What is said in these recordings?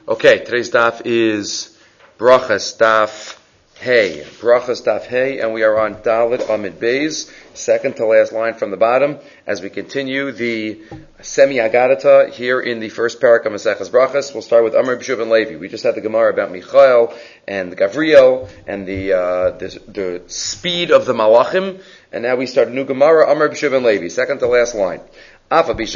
Okay, today's daf is Brachas Daf Hey. Brachas Daf Hey, and we are on Dalet Amid Beis, second to last line from the bottom, as we continue the semi-agadata here in the first parak of Maseches Brachas. We'll start with Amar B'Shuv and Levi. We just had the Gemara about Michael and Gavriel and the speed of the Malachim, and now we start a new Gemara, Amar B'Shuv and Levi, second to last line. Even though a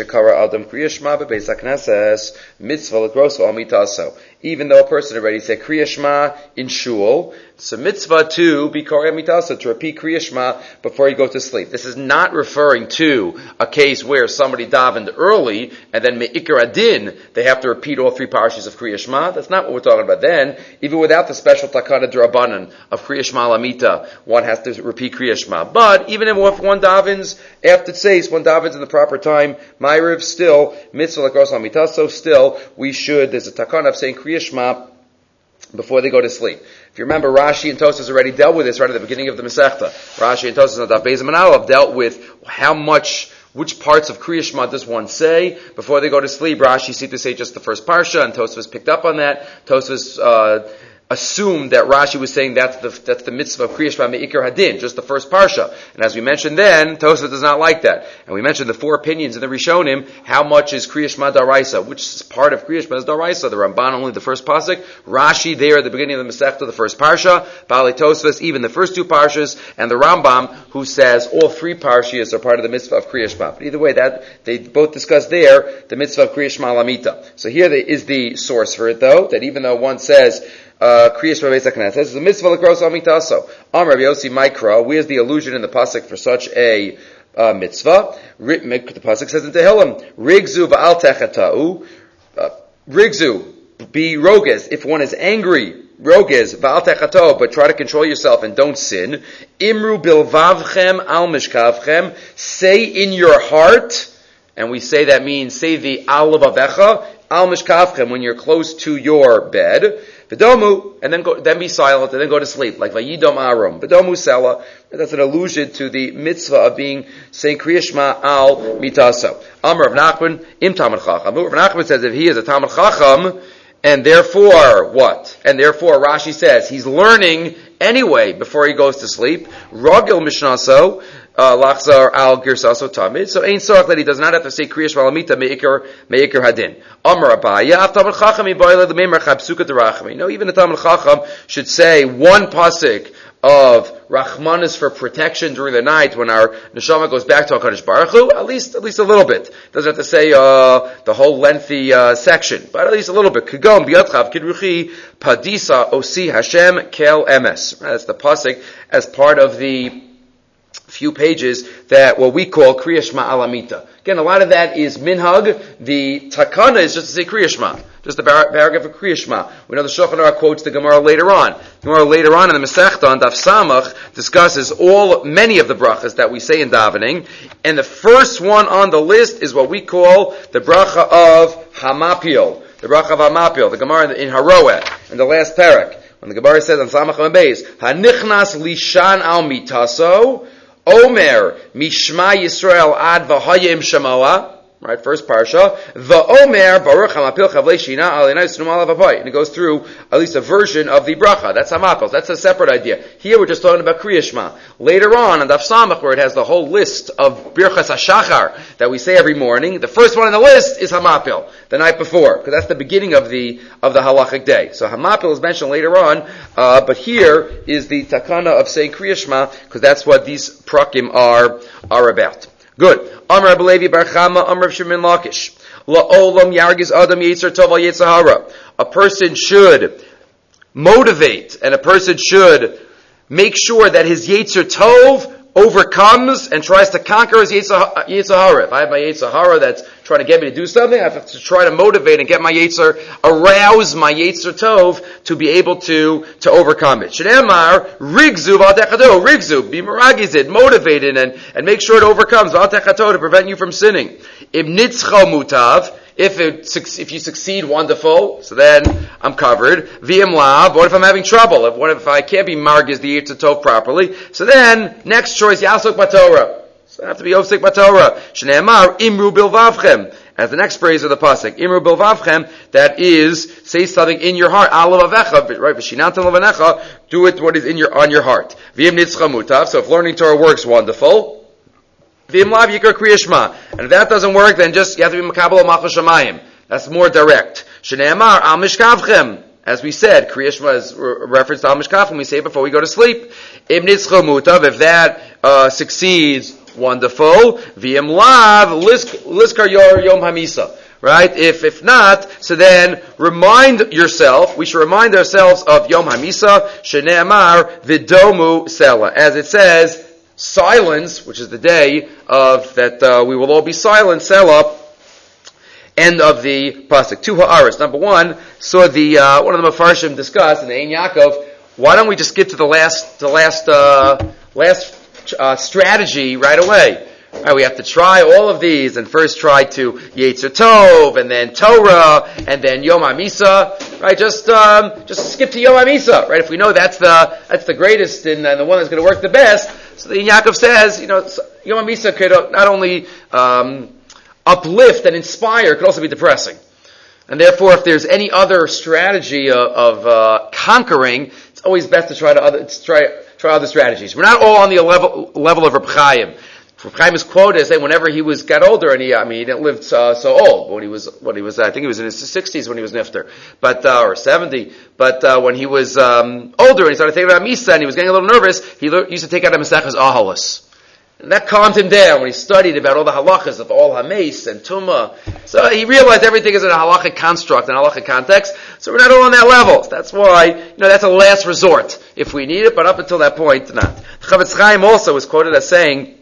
person already said Kriya Shema in shul, so mitzvah to be Koreh Mitasa, to repeat Kriya Shema before you go to sleep. This is not referring to a case where somebody davened early and then me'ikar adin, they have to repeat all three parshas of Kriya Shema. That's not what we're talking about then. Even without the special takana d'Rabbanan of Kriya Shema Lamita, one has to repeat Kriya Shema. But even if one davens after tzeis, one davens in the proper time, Ma'ariv, still, mitzvah l'kros Lamitaso, still, there's a takana of saying Kriya Shema before they go to sleep. If you remember, Rashi and Tosas already dealt with this right at the beginning of the Masechta. Rashi and Tosas on Daf Beis and Aleph dealt with which parts of Kriya Shema does one say before they go to sleep. Rashi seemed to say just the first parsha, and Tosas picked up on that. Tosas assumed that Rashi was saying that's the mitzvah of Kriya Shema Me'ikar Hadin, just the first parsha. And as we mentioned then, Tosafot does not like that. And we mentioned the four opinions in the Rishonim, how much is Kriya Shema Daraisa, which part of Kriya Shema is Daraisa, the Ramban only the first pasuk, Rashi there at the beginning of the Masechta, the first parsha, Baalei Tosafos, even the first two parshas, and the Rambam, who says all three parshas are part of the mitzvah of Kriya Shema. But either way, that they both discuss there the mitzvah of Kriya Shema Lamita. So here is the source for it though, that even though one says Kriya Shema Beis HaKnesses is a mitzvah l'kros amitaso. Amar Rabbi Yossi Mikra, where's the allusion in the pasuk for such a mitzvah? The pasuk says in Tehillim, Rigzu v'al techata'u, Rigzu, be roges, if one is angry, roges v'al techata'u, but try to control yourself and don't sin. Imru bilvavchem al mishkavchem, say in your heart, and we say that means say the al levavecha, al mishkavchem, when you're close to your bed. V'domu, and then be silent, and then go to sleep, like Vayidom Arum. V'domu Sela, that's an allusion to the mitzvah of saying Kriya Shema al mitaso. Amar Rav Nachman, im Talmid Chacham. Rav Nachman says if he is a Talmid Chacham, and therefore, what? And therefore, Rashi says, he's learning anyway before he goes to sleep. Ragil Mishnaso, Lachzar al Girsaso Tamid. So ain't sorach that he does not have to say Kriya Shema Lamita Me'ikar Hadin. Amar Abaya, Av Talmid Chacham Yibayla L'Meimer Chabsuka D'Rachmi. No, even the Talmid Chacham should say one pasuk of Rachmanis for protection during the night when our neshama goes back to HaKadosh Baruch Hu, at least a little bit. Doesn't have to say the whole lengthy section, but at least a little bit. Kigom biyadchav kidruchi padisa osi Hashem kel emes. That's the pasuk as part of the few pages that what we call Kriya Shema Alamita. Again, a lot of that is minhag. The takana is just to say Kriya Shema, just the paragraph of Kriya Shema. We know the Shulchan Aruch quotes the Gemara later on. The Gemara later on in the Masechta on Daf Samach discusses many of the brachas that we say in davening, and the first one on the list is what we call the bracha of Hamapil. The bracha of Hamapil. The Gemara in Haroeh, in the last parak, when the Gemara says on Samach and Beis, Hanichnas lishan al mitaso, Omer, Mishma Yisrael ad v'hayim shamoa, right, first parsha, V'omer, Baruch HaMapil Chavlei Shina Alinai Snum Alav Apai. And it goes through at least a version of the bracha. That's Hamapil. That's a separate idea. Here we're just talking about Kriya Shema. Later on Daf Samach, where it has the whole list of Birchas HaShachar that we say every morning, the first one on the list is Hamapil, the night before, because that's the beginning of the halachic day. So Hamapil is mentioned later on, but here is the takana of saying Kriya Shema, because that's what these prakim are about. Good. Amar Rabbi Levi bar Chama, Amar Shimon Lakish. La'olam yargiz adam yetzer tov al yetzer hara. A person should motivate, and a person should make sure that his yetzer tov overcomes and tries to conquer his yetzer hara. If I have my yetzer hara that's trying to get me to do something, I have to try to motivate and get my yetzer, arouse my yetzer tov to be able to overcome it. Shneimar rigzu v'al rigzu, be meragizid, motivated and make sure it overcomes v'al techato, to prevent you from sinning. Im nitzcho mutav, if you succeed, wonderful. So then I'm covered. V'im lav. What if I'm having trouble? If I can't be margiz the yetzer tov properly? So then next choice, yasok b'Torah. So I have to be Osik Batorah. Shneemar, Imru Bilvavchem. as the next phrase of the pasuk. Imru bilvavchem, that is, say something in your heart. Alavavecha, right? V'shinantam levanecha, do it what is on your heart. V'im nitzcha mutav, so if learning Torah works, wonderful. V'im lav yikar kriya shema, and if that doesn't work, then just, you have to be makabel malchus shamayim. That's more direct. Shneimar al mishkavchem. As we said, Kriya Shema is referenced to Al Mishkaf when we say it before we go to sleep. If that succeeds, wonderful. V'im lav liskar yom hamisa. Right? If not, so then remind yourself, we should remind ourselves of Yom Hamisa, Shene'amar Vidomu Sela. As it says, silence, which is the day of that we will all be silent, Sela. End of the pasuk. Two ha'aras. Number one, saw the one of the Mefarshim discussed in the Ein Yaakov. Why don't we just get to the last strategy right away? Right, we have to try all of these, and first try to Yetzer Tov, and then Torah, and then Yom HaMisa. Right, just skip to Yom HaMisa. Right, if we know that's the greatest and the one that's going to work the best. So the Ein Yaakov says, Yom HaMisa could not only uplift and inspire, it could also be depressing. And therefore, if there's any other strategy of conquering, it's always best to try other strategies. We're not all on the level of Reb Chaim. Reb Chaim is quoted as saying whenever he got older, and he didn't live so old. When he was, I think he was in his 60s when he was nifter, or 70. But when he was older and he started thinking about Misa and he was getting a little nervous, he used to take out a Maseches Ahalos. And that calmed him down when he studied about all the halachas of all hameis and tumah. So he realized everything is in a halachic construct, in a halachic context. So we're not all on that level. That's why, that's a last resort if we need it, but up until that point, not. Chavetz Chaim also was quoted as saying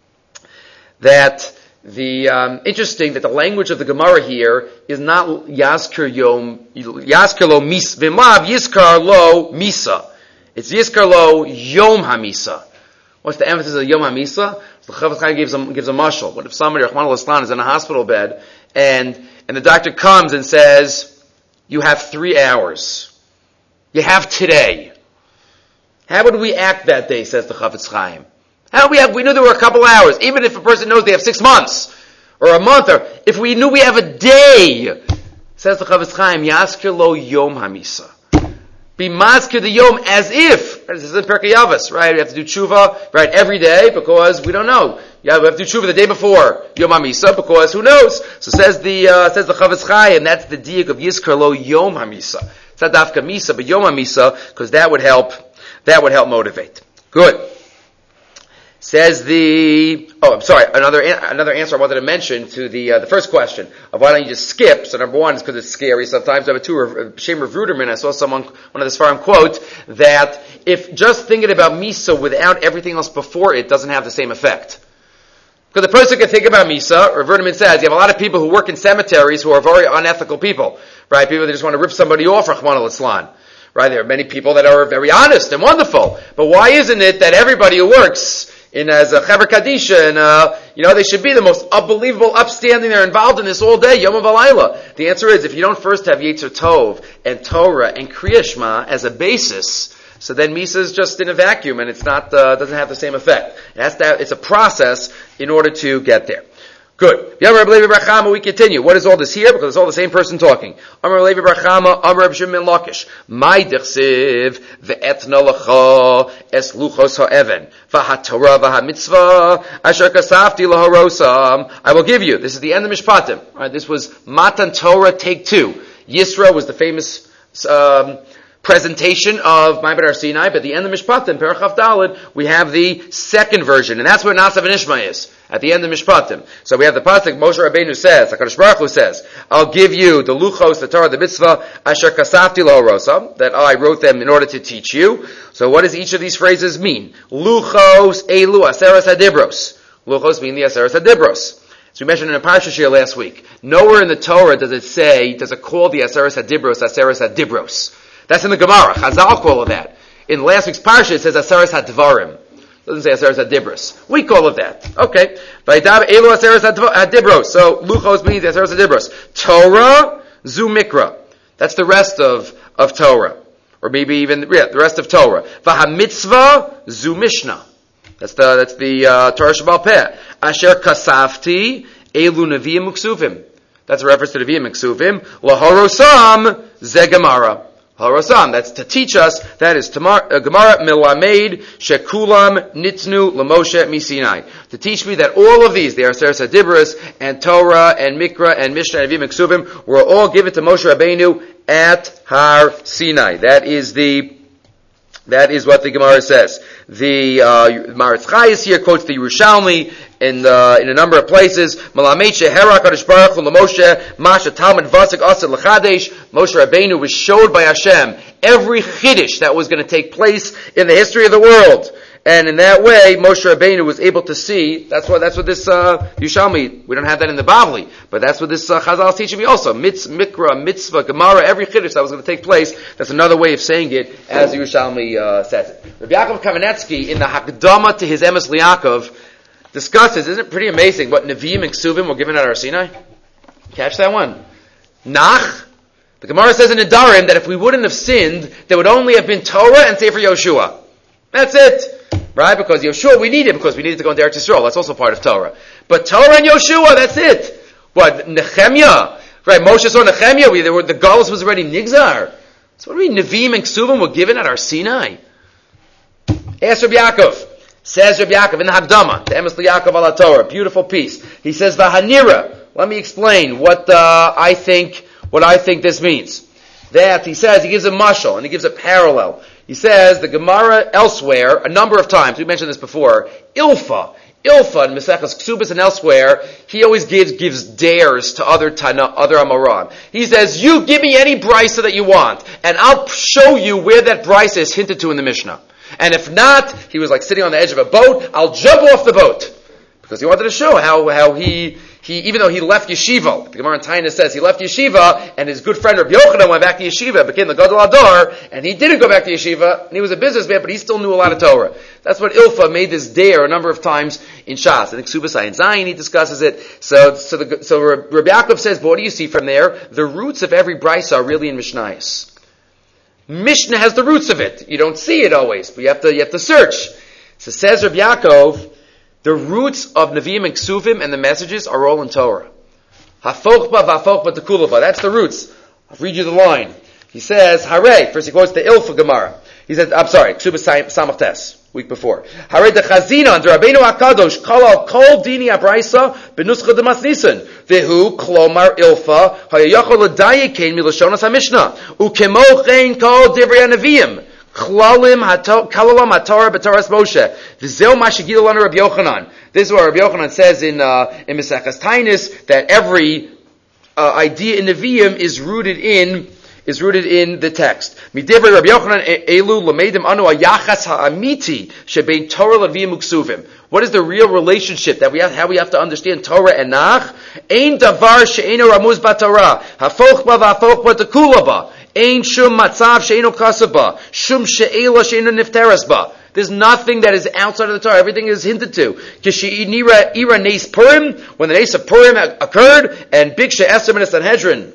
that interesting that the language of the Gemara here is not Yazkir lo mis, v'mav Yizkar lo misa. It's Yizkar lo yom hamisa. What's the emphasis of Yom HaMisa? The Chavetz Chaim gives a mashal. What if somebody, Rachmana litzlan, is in a hospital bed, and the doctor comes and says, you have 3 hours. You have today. How would we act that day, says the Chavetz Chaim? We knew there were a couple hours. Even if a person knows they have 6 months, or a month, or if we knew we have a day, says the Chavetz Chaim, Yaskir lo Yom HaMisa. Be maskir the yom as if, this is in Perkei Avos, right? We have to do tshuva, right, every day because we don't know. Yeah, we have to do tshuva the day before Yom HaMisa because who knows? So says the Chavetz Chaim, that's the diak of Yizkar lo Yom HaMisa. It's not Dafka Misa, but Yom HaMisa, because that would help motivate. Good. Says another answer I wanted to mention to the first question of why don't you just skip. So number one is because it's scary sometimes. Number two, Shem Rav Ruderman, I saw one of the Sfarim quote that if just thinking about Misa without everything else before it doesn't have the same effect. Because the person can think about Misa, Rav Ruderman says, you have a lot of people who work in cemeteries who are very unethical people, right? People that just want to rip somebody off, Rachmana litzlan. Right? There are many people that are very honest and wonderful. But why isn't it that everybody who works as a Chaver Kadisha, and they should be the most unbelievable, upstanding, they're involved in this all day, Yom V'Layla. The answer is, if you don't first have Yetzer Tov, and Torah, and Kriya Shema as a basis, so then Misa is just in a vacuum, and it's not, doesn't have the same effect. It's a process in order to get there. Good. We continue. What is all this here? Because it's all the same person talking. Amar Levi Barchama, Amar Reb Shimon Lakish. My dichsiv ve'etna lecha es luchos ha'even v'hatorah v'hamitzvah asher kasafti laharosam. I will give you. This is the end of Mishpatim. Right, this was Matan Torah Take 2. Yisro was the famous presentation of Ma'aber Har Sinai, but at the end of Mishpatim, Perach Chaf Daled, we have the second version, and that's where Nasav and Ishma is, at the end of Mishpatim. So we have the pasuk, Moshe Rabbeinu says, HaKadosh Baruch Hu says, I'll give you the Luchos, the Torah, the Mitzvah, Asher Kasafti Lo, that I wrote them in order to teach you. So what does each of these phrases mean? Luchos, Elu, Aseres HaDibros. Luchos mean the Aseres HaDibros. So we mentioned in a Parsha Shir last week, nowhere in the Torah does it call the Aseres HaDibros, Aseres HaDibros. That's in the Gemara. Chazal call it that. In last week's parsha, it says Aseres HaDvarim. It doesn't say Aseres HaDibros. We call it that. Okay. Vaydav Elu Aseres HaDibros. So Luchos means Aseres HaDibros. Torah, Zu Mikra. That's the rest of Torah. Or maybe even the rest of Torah. VaHaMitzvah, Zu Mishnah. That's the Torah Sheba'al Peh. Asher Kasafti, Elu Nevi'im Uksuvim. That's a reference to Nevi'im and Ksuvim. Lahorosam ze Gemara. Harosam, that's to teach us, that is Gemara Milamed Shekulam Nitnu Lamoshe Misinai. To teach me that all of these, the Aseres HaDibros and Torah and Mikra and Mishnah and Nevi'im and Ksuvim, were all given to Moshe Rabbeinu at Har Sinai. That is what the Gemara says. The Maritz Chayes here quotes the Yerushalmi in a number of places. Malamed she'hera Kadosh Baruch Hu l'Moshe Masha Talmud Vasik Asad l'Chadesh. Moshe Rabbeinu was showed by Hashem every chiddush that was going to take place in the history of the world. And in that way, Moshe Rabbeinu was able to see, that's what this Yerushalmi, we don't have that in the Bavli, but that's what this Chazal is teaching me also. Mikra, Mitzvah, Gemara, every chiddush that was going to take place, that's another way of saying it, as the Yerushalmi says it. Rabbi Yaakov Kamenetsky, in the Hakdama to his Emes Liakov, discusses, isn't it pretty amazing what Nevi'im and Ksuvim were given at Har Sinai? Catch that one. Nach, the Gemara says in Nedarim that if we wouldn't have sinned, there would only have been Torah and Sefer Yoshua. That's it. Right? Because Yoshua we needed because we needed to go into Eretz Yisrael. That's also part of Torah. But Torah and Yoshua, that's it. What? Nehemiah. Right? Moshe saw Nehemiah. The Galus was already Nigzar. So what do we mean? Nevi'im and Ksuvim were given at Har Sinai. Ask Rabbi Yaakov. Says Rabbi Yaakov in the Hakdama, the Emes Liakov ala Torah, beautiful piece. He says, V'hanira. Let me explain what I think this means. That he says, he gives a mashal and he gives a parallel. He says the Gemara elsewhere, a number of times, we mentioned this before, Ilfa in Maseches Ksubas and elsewhere, he always gives dares to other Amoram. He says, you give me any brisa that you want, and I'll show you where that brisa is hinted to in the Mishnah. And if not, he was like sitting on the edge of a boat, I'll jump off the boat. Because he wanted to show how he even though he left yeshiva, the Gemara in Taina says he left yeshiva, and his good friend Rabbi Yochanan went back to yeshiva, became the Gadol Adar, and he didn't go back to yeshiva, and he was a businessman, but he still knew a lot of Torah. That's what Ilfa made this dare a number of times in Shas. In Ksubas Ayin Zayin he discusses it. So Rabbi Yaakov says, but what do you see from there? The roots of every brisa are really in Mishnayos. Mishnah has the roots of it. You don't see it always, but you have to search. So says Rabbi Yaakov, the roots of Nevi'im and Ksuvim and the messages are all in Torah. Hafochba v'afochba tekulava. That's the roots. I'll read you the line. He says, Hare, first he quotes the Ilfa Gemara. He says, Ksubas Samach Tes, week before. Hare de Chazina, under Rabbeinu HaKadosh, kol dini abraisa, benuscha demas nisan. Vehu, klomar Ilfa, hayayachol l'dayekein milashonas HaMishnah. Ukemo chen kol divrei HaNevi'im. Kalalam HaTorah b'Toras Moshe. V'zeu mashigil lanu Rabbi Yochanan. This is what Rabbi Yochanan says in Maseches Tainis, that every idea in Nevi'im is rooted in the text. Midivrei Rabbi Yochanan elu lamedim anu ayachas ha'amiti shebein Torah Nevi'im uksuvim. What is the real relationship that we have? How we have to understand Torah and Nach? Ein davar she'eino ramuz b'Torah hafochba v'afochba tekulaba. Ein shum matzav she'eino kasaba shum she'ela she'eino nifteres ba. There's nothing that is outside of the Torah. Everything is hinted to. Kishi'ira ira nes Purim, when the nes of Purim occurred, and big she'esem in the Sanhedrin.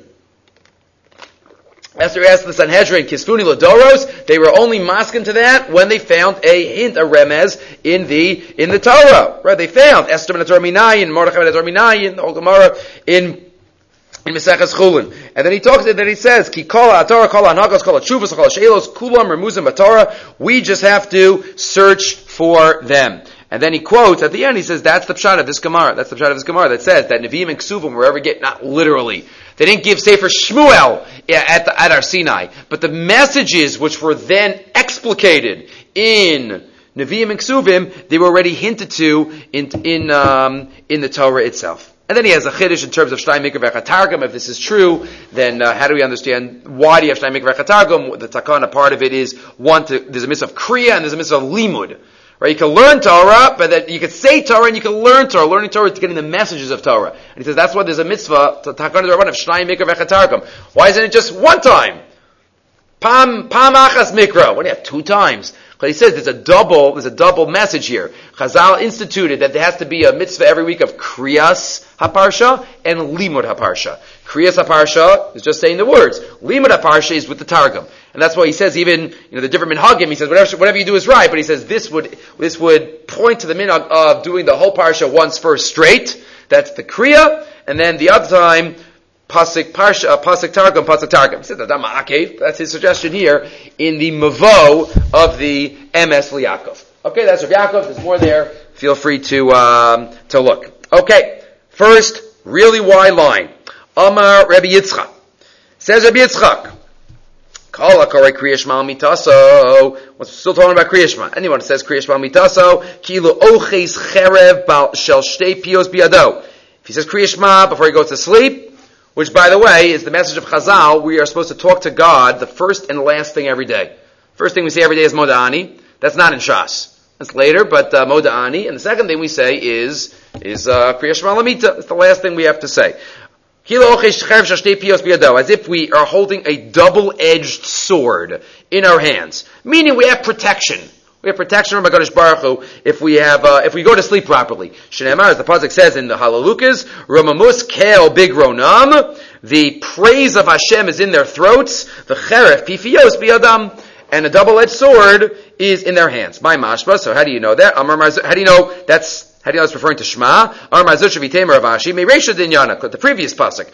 Esther asked the Sanhedrin, Kisfuni Ladoros, they were only masking to that when they found a hint, a remez, in the Torah. Right? They found Esther ben Torah Minayin, Mordechai ben Torah Minayin, the whole Gemara in Maseches Chulin. And then he says, Ki kol ha'Torah, kol ha'nagos, kol ha'tshuvos, kol ha'she'elos, kulam remuzim b'Torah. We just have to search for them. And then he quotes, at the end, he says, that's the pshat of this Gemara. That's the pshat of this Gemara that says that Nevi'im and Ksuvim were ever get, not literally. They didn't give Sefer Shmuel at Har Sinai. But the messages which were then explicated in Nevi'im and Ksuvim, they were already hinted to in the Torah itself. And then he has a chiddush in terms of Shnai Mikra V'Chatargum. If this is true, then how do we understand why do you have Shnai Mikra V'Chatargum? The takana part of it is, there's a mitzvah of Kriya and there's a mitzvah of Limud. Right? You can learn Torah, but that you can say Torah and you can learn Torah. Learning Torah is getting the messages of Torah. And he says that's why there's a mitzvah, takana d'Rabbanan, of Shnai Mikra V'Chatargum. Why isn't it just one time? Pam achas mikra. When you have two times. Because he says there's a double message here. Chazal instituted that there has to be a mitzvah every week of Kriyas HaParsha and Limud HaParsha. Kriyas HaParsha is just saying the words. Limud HaParsha is with the Targum. And that's why he says even, the different minhagim, he says whatever you do is right, but he says this would point to the minhag of doing the whole parsha once first straight. That's the Kriya. And then the other time, Pasuk Targum, Pasuk Targum. He said that's his suggestion here in the Mavo of the MS Liakov. Okay, that's Rabbi Yaakov. There's more there. Feel free to look. Okay, first, really wide line. Amar Rabbi Yitzchak. Says Rabbi Yitzchak. Kala Korei Kriya Shema Mitaso. We're still talking about Kriya Shema. Anyone who says Kriya Shema Mitaso, Kilu Oches Cherev Bal Shel Shtei Pios Biado. If he says Kriya Shema before he goes to sleep, which by the way is the message of Chazal, we are supposed to talk to God the first and last thing every day. First thing we say every day is Moda'ani. That's not in Shas. That's later, but Moda'ani. And the second thing we say is Kriya Shema Lamita. It's the last thing we have to say. As if we are holding a double-edged sword in our hands. Meaning we have protection. We have protection from HaKadosh Baruch Hu if we go to sleep properly. Shneimar, as the pasuk says in the Halalukas, Romamus Keel Big Ronam, the praise of Hashem is in their throats, the Cheref Pifios Biadam, and a double-edged sword is in their hands. My mashma, so how do you know that? How do you know it's referring to Shema? The previous pasuk.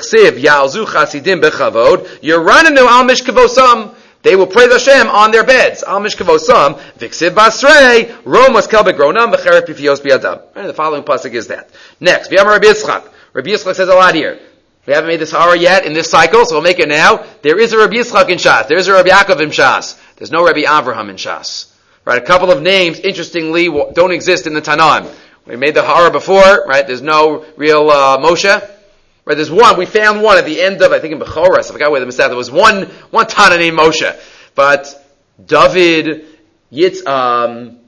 They will praise Hashem on their beds. Al mishkavosam, viksiv basrei, romos kelbek ronam, v'cheref pifios biadam. And the following pasuk is that. Next, v'yamar Rabbi Yitzchak. Rabbi Yitzchak says a lot here. We haven't made this hara yet in this cycle, so we'll make it now. There is a Rabbi Yitzchak in Shas. There is a Rabbi Yaakov in Shas. There's no Rabbi Avraham in Shas. Right? A couple of names, interestingly, don't exist in the Tanaim. We made the hara before, right? There's no real Moshe. Right, there's one. We found one at the end of, I think in Bechoras. I forgot where the Masad. There was one Tana named Moshe, but David, Avraham,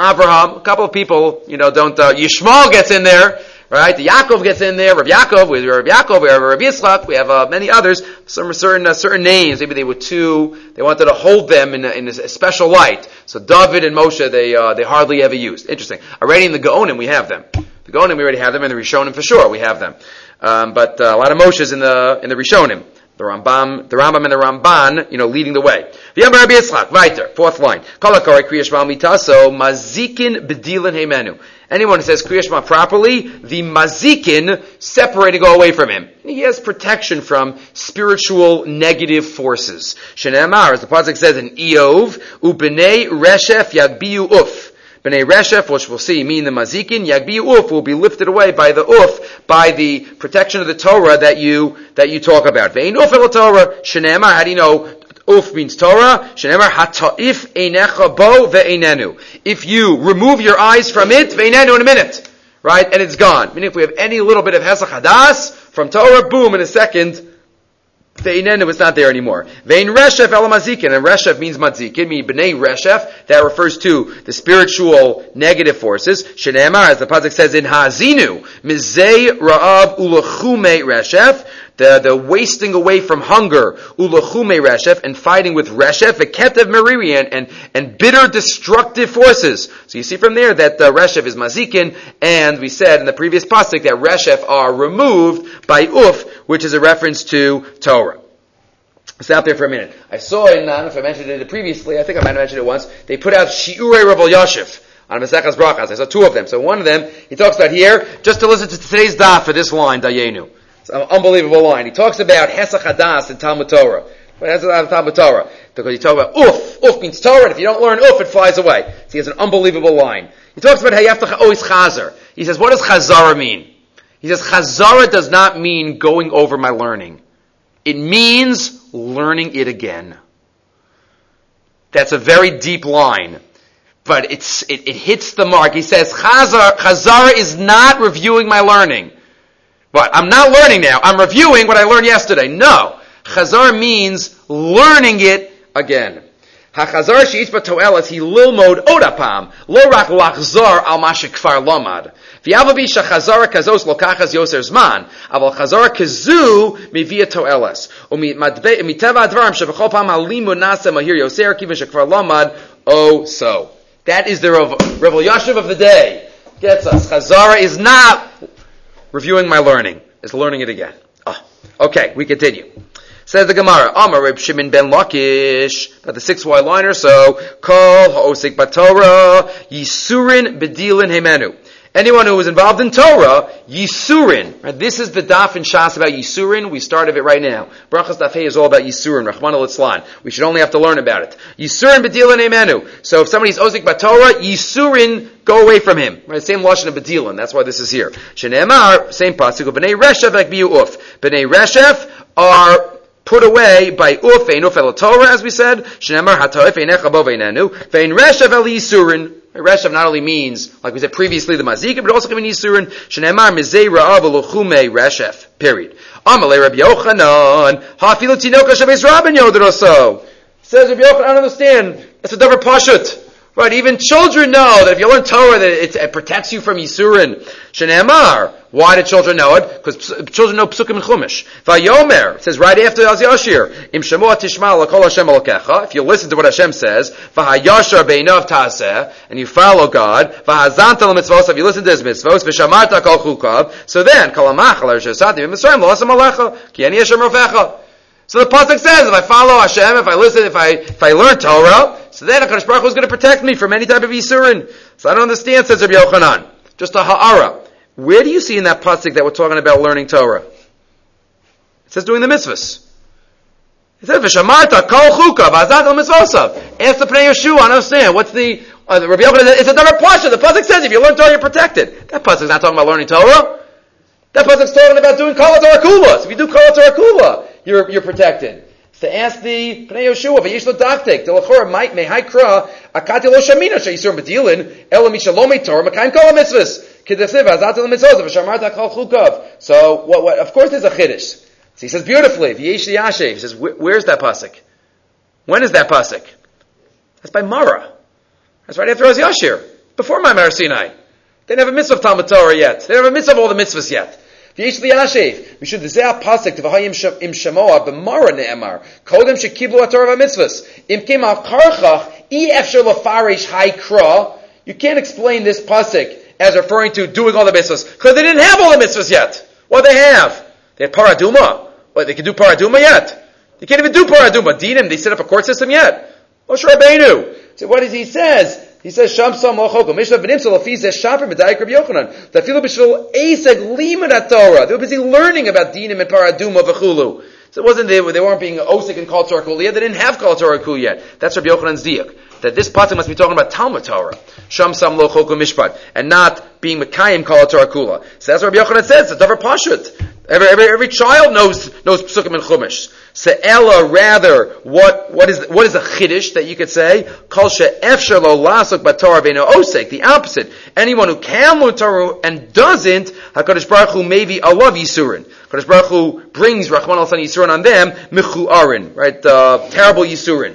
a couple of people, don't. Yishmael gets in there, right? Yaakov gets in there. Rabbi Yaakov, we have Rabbi Yitzchak. We have many others. Some certain names. Maybe they were two. They wanted to hold them in a special light. So David and Moshe, they hardly ever used. Interesting. Already in the Gaonim we have them. The Gaonim we already have them, and the Rishonim for sure we have them. But a lot of Moshes in the Rishonim, the Rambam and the Ramban, leading the way. V'yamar Rabbi Yitzchak, weiter, fourth line. Kol hakorei Kriya Shema mitaso mazikin b'dilan heimenu. Anyone who says Kriya Shema properly, the mazikin separating go away from him. He has protection from spiritual negative forces. Shene'emar, as the pasuk says in Eov, u'bnei reshef yagbiu uf. B'nei Reshef, which we'll see, mean the mazikin, yagbiu uf, will be lifted away by the uf, by the protection of the Torah that you talk about. Ve'ein uf el Torah, shene'emar, how do you know uf means Torah? Shene'emar, hata'if einecha bo ve'einenu. If you remove your eyes from it, ve'einenu in a minute, right, and it's gone. Meaning if we have any little bit of hesach hadas from Torah, boom, in a second, Ve'inenu is not there anymore. Ve'in reshef el mazikin, and reshef means mazikin, meaning b'nei reshef, that refers to the spiritual negative forces. Shene'emar, as the pasuk says in Ha'azinu, mizei ra'av ulachume reshef, the wasting away from hunger, ulachume reshef, and fighting with reshef, v'ketev meririan, and bitter destructive forces. So you see from there that reshef is mazikin, and we said in the previous pasuk that reshef are removed by uf, which is a reference to Torah. Stop there for a minute. I saw in, I don't know if I mentioned it previously, I think I might have mentioned it once, they put out Shi'urei Rav Elyashiv on Maseches Brachas. I saw two of them. So one of them, he talks about here, just to listen to today's daf for this line, Dayenu. It's an unbelievable line. He talks about Hesach Hadas in Talmud Torah. What Hesach Hadas in Talmud Torah? Because he talks about Uf. Uf means Torah, and if you don't learn Uf, it flies away. So he has an unbelievable line. He talks about how you have to always Chazer. He says, what does Chazara mean? He says, Chazara does not mean going over my learning. It means learning it again. That's a very deep line. But it hits the mark. He says, Chazara is not reviewing my learning. But I'm not learning now. I'm reviewing what I learned yesterday. No. Chazara means learning it again. HaChazar she'ish b'to'elas he lilmod odapam, lo rak lachzor al ma shekfar lomad. V'yavabi shachazara kazos lokachas yoser zman, aval chazara kazu mivia to'elas. Umiteva advarim shevachol pam halimud nasa mahir yoser kivin shekfar lomad, so. That is the Rav Elyashiv of the day. Gets us. Chazara is not reviewing my learning. It's learning it again. Okay, we continue. Says the Gemara, Amar Reb Shimon ben Lakish, about the 6 white liner, so, Kol ha'osik b'Torah, Yisurin b'dilin hemenu. Anyone who was involved in Torah, Yisurin. Right, this is the daf in Shas about Yisurin. We started it right now. Brachas Daf Hey is all about Yisurin. Rachmana litzlan. We should only have to learn about it. Yisurin b'dilan emenu. So if somebody's ozik b'Torah, Yisurin, go away from him. Right, same lashon of b'dilan. That's why this is here. Shene'emar, same pasuk. B'nei Reshev like bi'uf. B'nei Reshev are put away by uf ve'in uf el Torah, as we said. Shene'emar ha'to'ef ve'necha bo ve'nenu. Ve'in Reshev el Yisurin. Reshav not only means, like we said previously, the Mazika, but also can mean Yisurin. Shenemar mizei ra'av elochume Reshev. Period. Amalei Rabbi Yochanan hafilu tinoka shabeis rabin yodroso. Says Rabbi Yochanan, I don't understand. That's a davar pashut. Right? Even children know that if you learn Torah, that it protects you from Yisurin. Shenemar. Why did children know it? Because children know Psukim and Chumash. Vayomer, it says right after Az Yashir, Im Shemua Tishma L'Kol Hashem Elokecha, if you listen to what Hashem says, V'hayashar Beinav Taseh, and you follow God, V'hazanta L'mitzvos, if you listen to His mitzvos, V'shamarta Kol Chukav, so then, Kol HaMachal L'Rishasati V'Mitzrayim L'Asam Alecha, Ki Ani Hashem Rofecha. So the pasuk says, if I follow Hashem, if I listen, if I learn Torah, so then HaKadosh Baruch Hu is going to protect me from any type of Yisurin. So I don't understand, says Rabbi Yochanan. Just a ha'ara. Where do you see in that pasuk that we're talking about learning Torah? It says doing the mitzvahs. It says v'shamarta kol chukav azat el mitzvosav. Ask the Pnei Yeshua. I understand. What's the Rabbi Yochanan? It's a different pasuk. The pasuk says if you learn Torah, you're protected. That pasuk's not talking about learning Torah. That pasuk's talking about doing kol Torah kula. So if you do kol Torah kula, you're protected. So ask the Pnei Yeshua, v'yesh lo daktik, the lachor might may haikra akati lo shamina sheyisur b'dilin ela mishalomei Torah makayim kol mitzvahs. So, what, of course there's a chiddush. So he says beautifully, V'yesh Yashev, he says, where's that pasuk? When is that pasuk? That's by Mara. That's right after Az Yashir. Before Ma'amar Sinai. They didn't have a mitzvah of Talmud Torah yet. They didn't have a mitzvah of all the mitzvahs yet. V'yesh Yashev, we should zeh pasuk to v'hayim im shemoa b'mara ne'emar. Kodem shekiblu ha'torah v'mitzvahs. Im kim al karchach, I efshar l'farish haikra. You can't explain this pasuk as referring to doing all the mitzvahs, because they didn't have all the mitzvahs yet. What they have? They had paraduma. What, they can do paraduma yet? They can't even do paraduma. Dinim, they set up a court system yet. Moshe Rabbeinu. So what does he says? He says, Shamsam lochokum. Mishnah v'nimsa l'fi zeh shaper medayik Rabbi Yochanan. Tafilu b'shvil eseg limud haTorah. They were busy learning about dinim and paraduma v'chulu. So it wasn't they weren't being osik and kol Torah kul yet. They didn't have kol Torah kul yet. That's Rabbi Yochanan's diuk. That this pasuk must be talking about Talmud Torah, Sham Sam Lo Chokum Mishpat, and not being Mekayim Kol Torah Kula. So that's what Rabbi Yochanan says. It's a davar pashut. Every child knows Psukim and Chumash. So Ella, rather, what is a chiddush that you could say? Kol she'efshar lo lasok b'Torah ve'no osek. The opposite. Anyone who can learn Torah and doesn't, HaKadosh Baruch Hu maybe alav Yisurin. HaKadosh Baruch Hu brings Rachman al-San Yisurin on them, Michu Arin, right? Terrible Yisurin.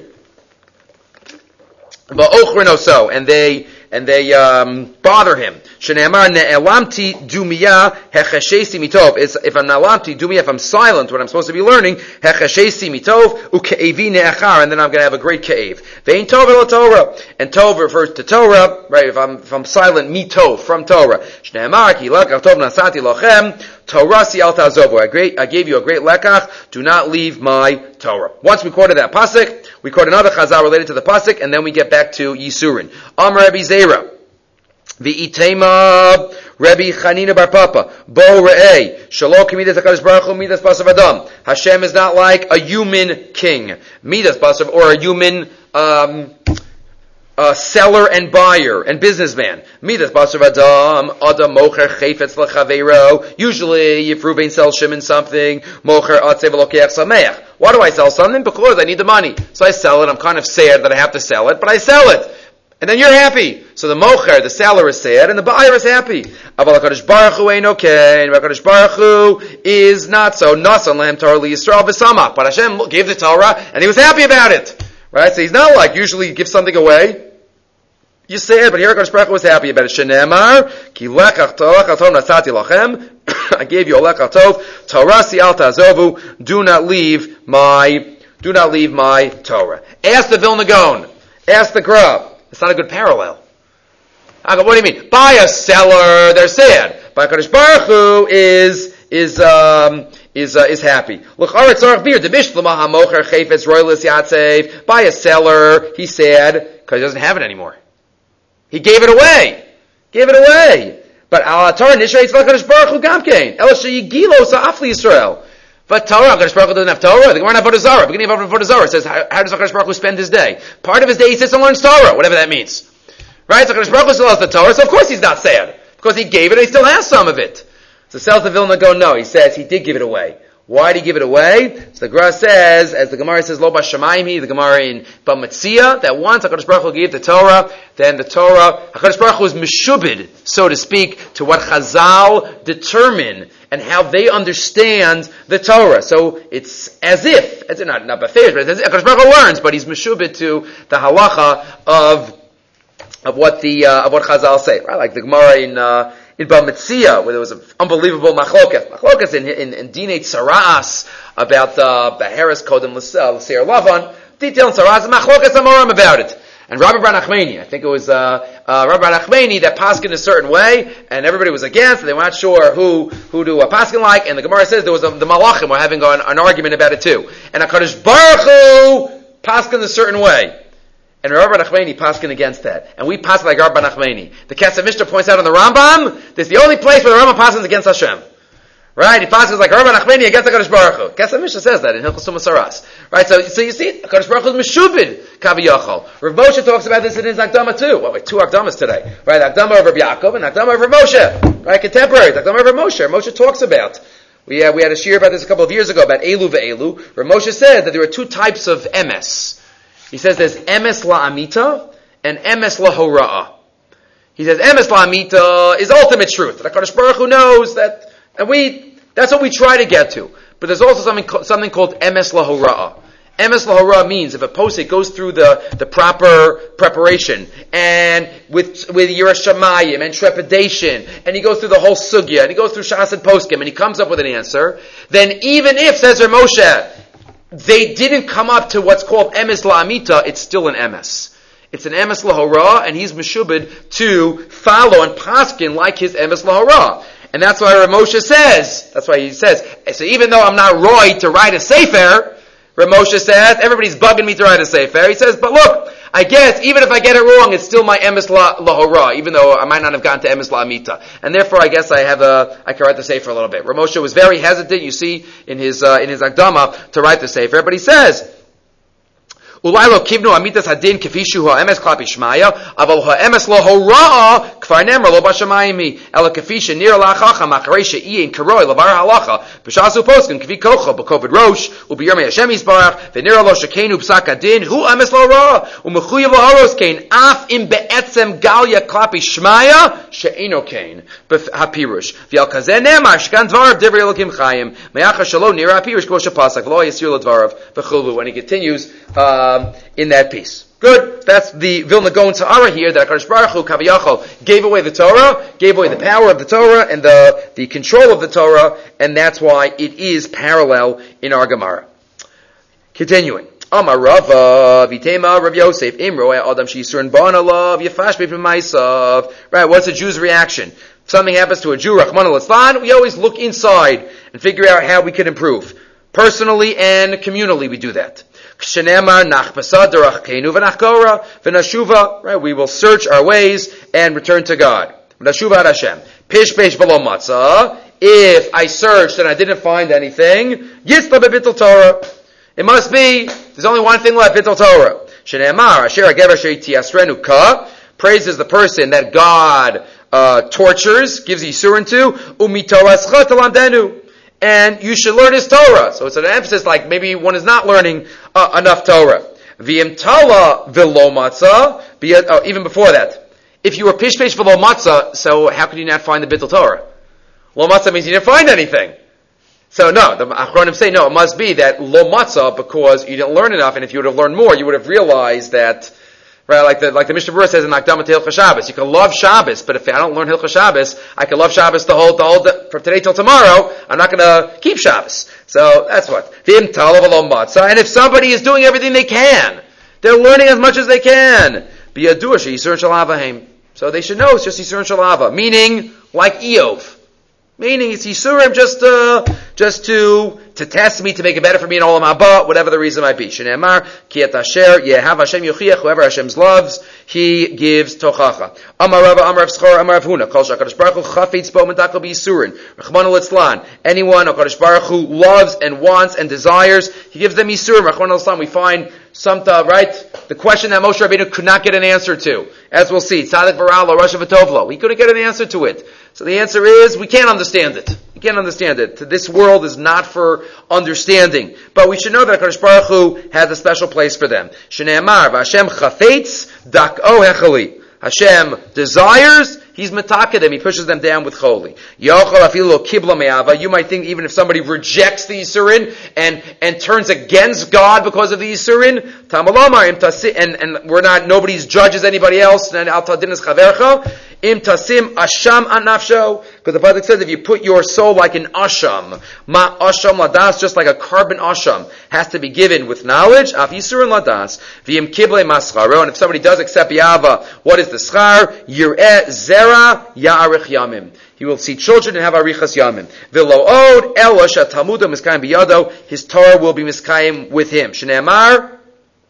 And they bother him. Shene'amar ne'elamti dumiyah hecheshesi mitov. If I'm ne'elamti dumiyah, if I'm silent when I'm supposed to be learning, hecheshesi mitov uke'evi ne'achar, and then I'm going to have a great ke'ev. Ve'in tov el Torah, and tov refers to Torah, right? If I'm silent, mitov from Torah. Shene'amar ki lekach tov nasati lochem Torah si al tazovu. I gave you a great lekach. Do not leave my Torah. Once we quoted that pasuk, we quote another chazal related to the pasuk, and then we get back to Yisurin. Amar Rabbi Zera, v'itema Rabbi Chanina bar Papa, bo re'ei, shalo k'midas HaKadosh Baruch Hu midas basav adam. Hashem is not like a human king, midas basav, or a human seller and buyer and businessman. Midas basav adam mocher chayfetz l'chaveiro. Usually, if Reuven sells Shimon something, mocher atzev v'lokeach sameach. Why do I sell something? Because I need the money. So I sell it. I'm kind of sad that I have to sell it, but I sell it. And then you're happy. So the mocher, the seller, is sad, and the buyer is happy. Aval HaKadosh Baruch Hu ain't okay. And HaKadosh Baruch Hu is not so. Nasan lehem Torah li Yisrael v'samach. But Hashem gave the Torah, and He was happy about it. Right? So He's not like usually you give something away. You say it, but here HaKadosh Baruch Hu was happy about it. Shenemar, ki lekach tov nasati lachem. I gave you a lekach tov. Torah si al tazovu. Do not leave my Torah. Ask the Vilna Gaon. Ask the Gra. It's not a good parallel. I go, what do you mean? By a seller, they're sad. By HaKadosh Baruch Hu is happy. By a seller, he's sad because he doesn't have it anymore. He gave it away. But al Torah nishrei tzvakadosh baruch hu gamkein el sheyigilo sa'afli Yisrael. But Torah, HaKadosh Baruch Hu doesn't have Torah. The Gemara in Avodah Zarah, beginning of Avodah Zarah, says how does HaKadosh Baruch Hu spend his day? Part of his day he sits and learns Torah, whatever that means. Right? So HaKadosh Baruch Hu still has the Torah, so of course he's not sad. Because he gave it and he still has some of it. So sells the Vilna Gaon, no, he says he did give it away. Why did he give it away? So the Gemara says, as the Gemara says, Lo Bashamayim, the Gemara in Bamatzia, that once HaKadosh Baruch Hu gave the Torah, then the Torah, HaKadosh Baruch Hu is meshubed, so to speak, to what Chazal determine and how they understand the Torah. So it's as if, it's not beferish, but it's as if HaKadosh Baruch Hu learns, but he's meshubed to the halacha of what Chazal say. Right? Like the Gemara in Bamitzia, where there was an unbelievable machlokas in Dinei Tzara'as about the Beheres Kodem L'Seir Lavan, detailed Tzara'as, machlokas Amoram about it. And Rabbi Bar Nachmani, I think it was Rabbi Bar Nachmani that paskin a certain way, and everybody was against, and they were not sure who to paskin like, and the Gemara says there was the Malachim were having an argument about it too. And HaKadosh Baruch Hu paskin a certain way. And Rabbi Nachmani paskin against that. And we paskin like Rabbi Nachmani. The Kesef Mishnah points out on the Rambam, this is the only place where the Rambam paskins against Hashem. Right? He paskins like Rabbi Nachmani against HaKadosh Baruch Hu. Kesef Mishnah says that in Hilchos Masaras. Right? So you see, HaKadosh Baruch Hu is meshubid, Kaviyachol. Rav Moshe talks about this in his Akdama too. Well, wait, two Akdamas today. Right? Akdama of Rabbi Yaakov and Akdama of Rav Moshe. Right? Contemporaries. Akdama of Rav Moshe. Moshe talks about. We had a shir about this a couple of years ago, about Elu ve'elu. Rav Moshe said that there are two types of emes. He says there's emes la'amita and emes lahora'ah. He says emes la'amita is ultimate truth. The HaKadosh Baruch Hu knows that, and that's what we try to get to. But there's also something called emes lahora'ah. Emes lahora'ah means if a posek goes through the proper preparation and with yiras shamayim and trepidation, and he goes through the whole sugya, and he goes through shas and poskim, and he comes up with an answer, then even if, says Rav Moshe, they didn't come up to what's called emes la'amita, it's still an emes. It's an emes lahora, and he's meshubed to follow and paskin like his emes lahora. And that's why Rav Moshe says, so even though I'm not roy to write a sefer, Rav Moshe says, everybody's bugging me to write a sefer. He says, but look, I guess, even if I get it wrong, it's still my emes lahora, even though I might not have gotten to emes la'amita. And therefore, I guess I can write the sefer a little bit. Rav Moshe was very hesitant, you see, in his Akdama, to write the sefer. But he says, אולי לא כיוונו אמיתת הדין כפי שהוא האמס כלפי שמעיה, אבל האמס לא הוראה, כבר נאמר לא בשמיים היא, אלא כפי שנראה לחכם אחרי שאין קרוי לבר ההלכה, בשעשו פוסקן כפי כוחו בכובד ראש, ובירמי השם יסברך, ונראה לו שכן הוא פסק הדין, הוא אמס לא רע, ומחויב להרוס כן, אף אם בעצם גליה כלפי שמעיה, שאינו כן, הפירוש. ועל כזה נאמר, שכאן דבריו דברי אלוקים חיים, מאחר שלא נראה הפירוש כמו שפסק, ולא יסיר לדבריו, וכולו. And he continues, in that piece. Good. That's the Vilna Gaon Ta'ara here, that HaKadosh Baruch Hu, Kaviyachol, gave away the Torah, gave away the power of the Torah, and the control of the Torah, and that's why it is parallel in our Gemara. Continuing. Amar Rava, Vitema, Rav Yosef, Imro, Adam Shisur, Banalav, Yafash B'Maisav. Right, what's a Jew's reaction? If something happens to a Jew, Rahman al-Islan, we always look inside and figure out how we can improve. Personally and communally we do that. Right, we will search our ways and return to God. If I searched and I didn't find anything, it must be, there's only one thing left, Bittul Torah. Praises the person that God tortures, gives Yisurin to, and you should learn his Torah. So it's an emphasis like maybe one is not learning enough Torah. V'im tala v'lo matzah, even before that. If you were pishpesh v'lo matzah, so how could you not find the Bittul Torah? Lo matzah means you didn't find anything. So no, the Achronim say no, it must be that lo matzah because you didn't learn enough, and if you would have learned more, you would have realized that, right, like the Mishnah Berurah says in Akdama to Hilchos Shabbos, you can love Shabbos, but if I don't learn Hilchos Shabbos, I can love Shabbos from today till tomorrow, I'm not going to keep Shabbos. So that's what. And if somebody is doing everything they can, they're learning as much as they can, so they should know it's just Yisur and Shalava, meaning like Eov. Meaning it's Yisurim just to test me, to make it better for me in Olam Haba, whatever the reason might be. Shneimar, ki et asher yehav Hashem yochiach, whoever Hashem loves, He gives tochacha. Amar Rava, Amar Rav Schor, Amar Rav Huna, Kol shakadosh Baruch Hu chafetz bo medakol b'Yisurin, Rachmana litzlan. Anyone HaKadosh Baruch Hu loves and wants and desires, He gives them Yisurim. Rachmana litzlan, we find right? The question that Moshe Rabbeinu could not get an answer to. As we'll see, Tzadik V'Ra'alo, Rosh V'Tovlo. He couldn't get an answer to it. So the answer is, we can't understand it. We can't understand it. This world is not for understanding. But we should know that HaKadosh Baruch Hu has a special place for them. Shneimar, V'Hashem chafetz, dak'o hechali. Hashem desires, He's metaket them, He pushes them down with choli. Yochel afilu kibla me'ava. You might think even if somebody rejects the Yisurin and turns against God because of the Yisurin, tamalomar and we're not, nobody's judges anybody else, and al tadin es chavercha, im tasim asham anafsho, because the Pasuk says if you put your soul like an asham, ma asham ladas, just like a carbon asham, has to be given with knowledge, af Yisurin ladas, v'im kible mascharo, and if somebody does accept Yava, what is the schar? Yireh zera ya'arich yamim. He will see children and have arichas yamim. V'lo od elo shatalmudo miskayim biyado. His Torah will be miskayim with him. Shneimar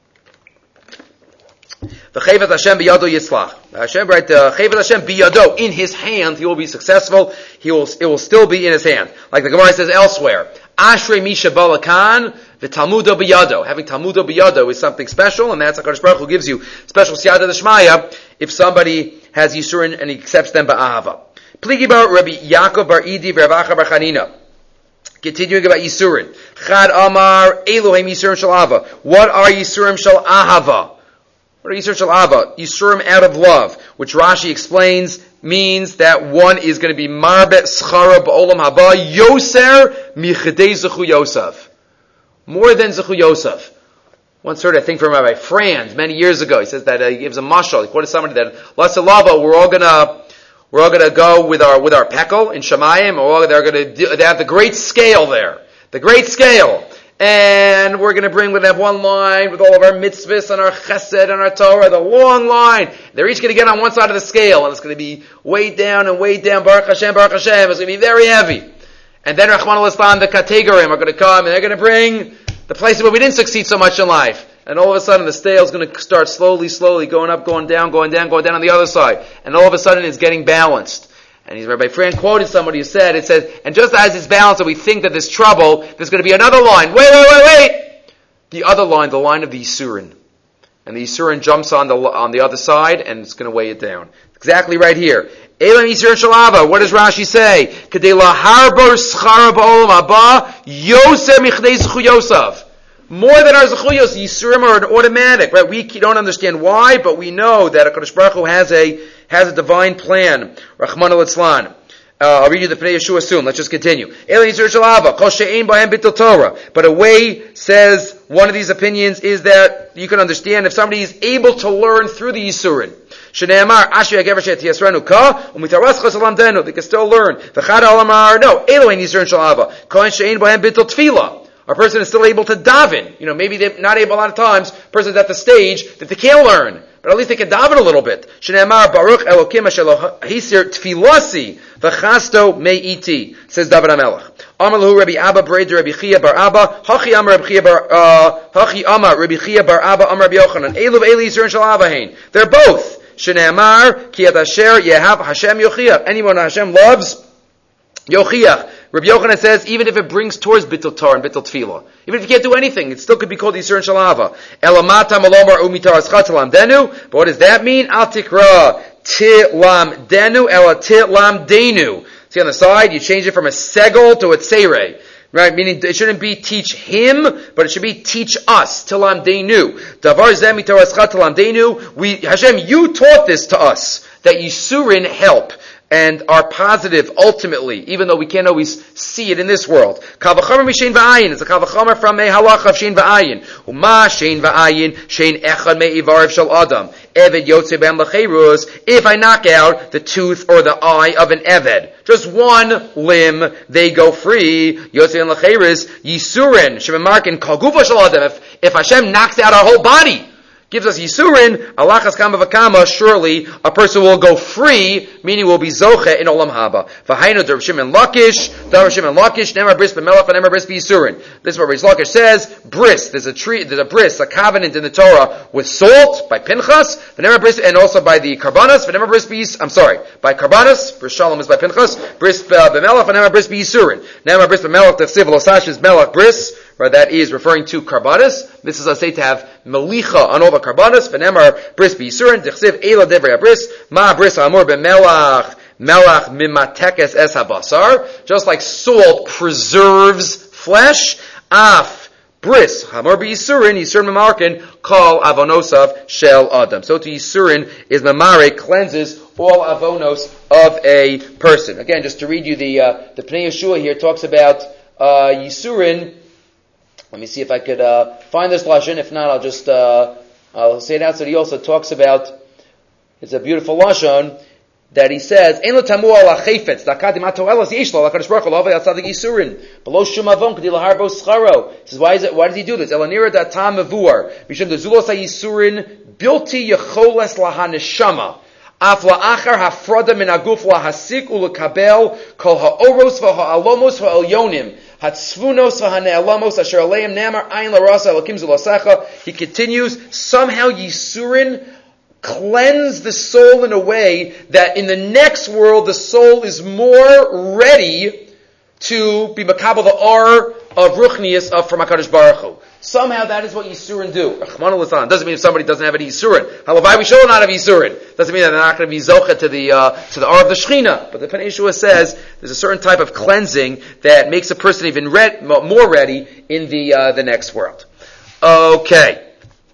v'chevet Hashem biyado yislach. Hashem, right? Chevet Hashem biyado, in His hand, He will be successful. It will still be in His hand. Like the Gemara says elsewhere. Ashrei misha balakan v'talmudo biyado. Having talmudo biyado is something special, and that's HaKadosh Baruch Hu gives you special siyata d'shmaya if somebody has Yisurin and he accepts them ba'ahava. Pligi bar Rabbi Yaakov bar Idi v'Ravacha bar Chanina. Continuing about Yisurin. Chad Amar Elohim Yisurim shel Ahava. What are Yisurim shel Ahava? What are Yisurim shel Ahava? Yisurim out of love, which Rashi explains means that one is going to be marbet schara ba'olam haba yoser michadei zechu Yosef. More than zechu Yosef. Once heard, I think, from Rabbi Franz many years ago. He says that he gives a mashal. He quoted somebody that Lasalava, we're all gonna go with our pekel in Shemayim, they have the great scale there, the great scale, and we're gonna have one line with all of our mitzvahs and our chesed and our Torah, the long line. They're each gonna get on one side of the scale, and it's gonna be way down, Baruch Hashem, it's gonna be very heavy. And then Rachmana litzlan, the kategorim are gonna come, and they're gonna bring the places where we didn't succeed so much in life. And all of a sudden the scale is going to start slowly going up, going down on the other side. And all of a sudden it's getting balanced. And Rabbi Fran quoted somebody who said, and just as it's balanced and we think that there's trouble, there's going to be another line. Wait! The other line, the line of the Yisurin. And the Yisurin jumps on the other side and it's going to weigh it down. Exactly right here. Elam Yisurin Shalava. What does Rashi say? Kadei laharbor schara ba'olam haba yoser michdei zechu Yosef. More than our zechuyos, Yisurim are an automatic, right? We don't understand why, but we know that HaKadosh Baruch Hu has a divine plan. Rachmana litzlan. I'll read you the Pnei Yeshua soon. Let's just continue. But a way, says one of these opinions, is that you can understand if somebody is able to learn through the Yisurin. They can still learn. No, a person is still able to daven. Maybe they're not able a lot of times. A person's at the stage that they can't learn, but at least they can daven a little bit. Shneimar Baruch Elokim Asher Hisir Tfilasi V'chasto Me'iti, says David HaMelech. Amar Lahu Rabbi Abba Breder Rabbi Chia Bar Abba Hachi Amar Rabbi Chia Bar Abba Amar Rabbi Yochanan Elu V'Eli Yisurin Shel Avahein. They're both. Shneimar Ki At Asher Yehav Hashem Yochiach. Anyone Hashem loves, Yochiach. Rabbi Yochanan says, even if it brings towards Bittul Torah and Bittul Tefillah, even if you can't do anything, it still could be called Yisurin Shel Ahava. Elamata malomar umitaras chatalam denu. But what does that mean? Al tikra tilam denu ela tilam denu. See on the side, you change it from a segel to a tseirei. Right? Meaning it shouldn't be teach him, but it should be teach us. Tilam denu. Davar zem mitaras chatalam denu. Hashem, you taught this to us, that Yisurin help and are positive ultimately, even though we can't always see it in this world. Kavachomer mishein va'ayin. It's a kavachomer from a halach of shein va'ayin. Uma shein va'ayin, shein echad me'ivariv shel adam. Eved yotze ben l'cheiruz. If I knock out the tooth or the eye of an eved, just one limb, they go free. Yotze ben l'cheiruz, yisurin, shebemarkin kal gufa shel adam. If Hashem knocks out our whole body, gives us Yisurin, alachas kama v'kama, surely a person will go free, meaning will be zoche in olam haba. V'hainu der Shimon Lakish, nemar bris b'melach, nemar bris b'Yisurin. This is what Rish Lakish says, bris, there's a bris, a covenant in the Torah with salt, by Pinchas, nemar bris, and also by the Karbanas, nemar bris by Karbanas, bris shalom is by Pinchas, bris b'melach, nemar bris b'Yisurin. Nemar bris b'melach, tefsiv l'osash is melach bris, right, that is referring to Karbanas. This is, I say, to have melicha on all the Karbanas. V'nemar bris b'Yisurin, dichsiv eila devrei bris, ma bris amor b'melach, melach mimatekes es habasar. Just like salt preserves flesh, af bris hamor b'Yisurin, Yisurin memarkin, kol avonosav shel adam. So to Yisurin is mamare, cleanses all avonos of a person. Again, just to read you the Pnei Yeshua here talks about Yisurin. Let me see if I could find this lashon. If not, I'll say it out. So he also talks about, it's a beautiful lashon that he says, "Ein lo tamu ala chayfetz dakadim atoelos yesh lo lakadosh baruch hu lo avei atzadik yisurin below shum avon k'di lahar bo scharo." He says, why does he do this? Elanira datam mevuar mishum dezulos hayisurin bilti yecholes lahaneshama. Af la'achar hafrada min aguf lahasik ulekabel kol ha'oros v'ha'alomos ha'elyonim hatzvunos v'hane'elamos asher aleim namar ayin larasa elokim zulasecha. He continues, somehow Yisurin cleanse the soul in a way that in the next world the soul is more ready to be makabel the or of ruchnius from HaKadosh Baruch Hu. Somehow that is what Yisurin do. Rachmana litzlan. Doesn't mean if somebody doesn't have any Yisurin. Halavai, we should not have Yisurin. Doesn't mean that they're not going to be zocha to the or of the Shechina. But the Pnei Yeshua says there's a certain type of cleansing that makes a person even more ready in the next world. Okay.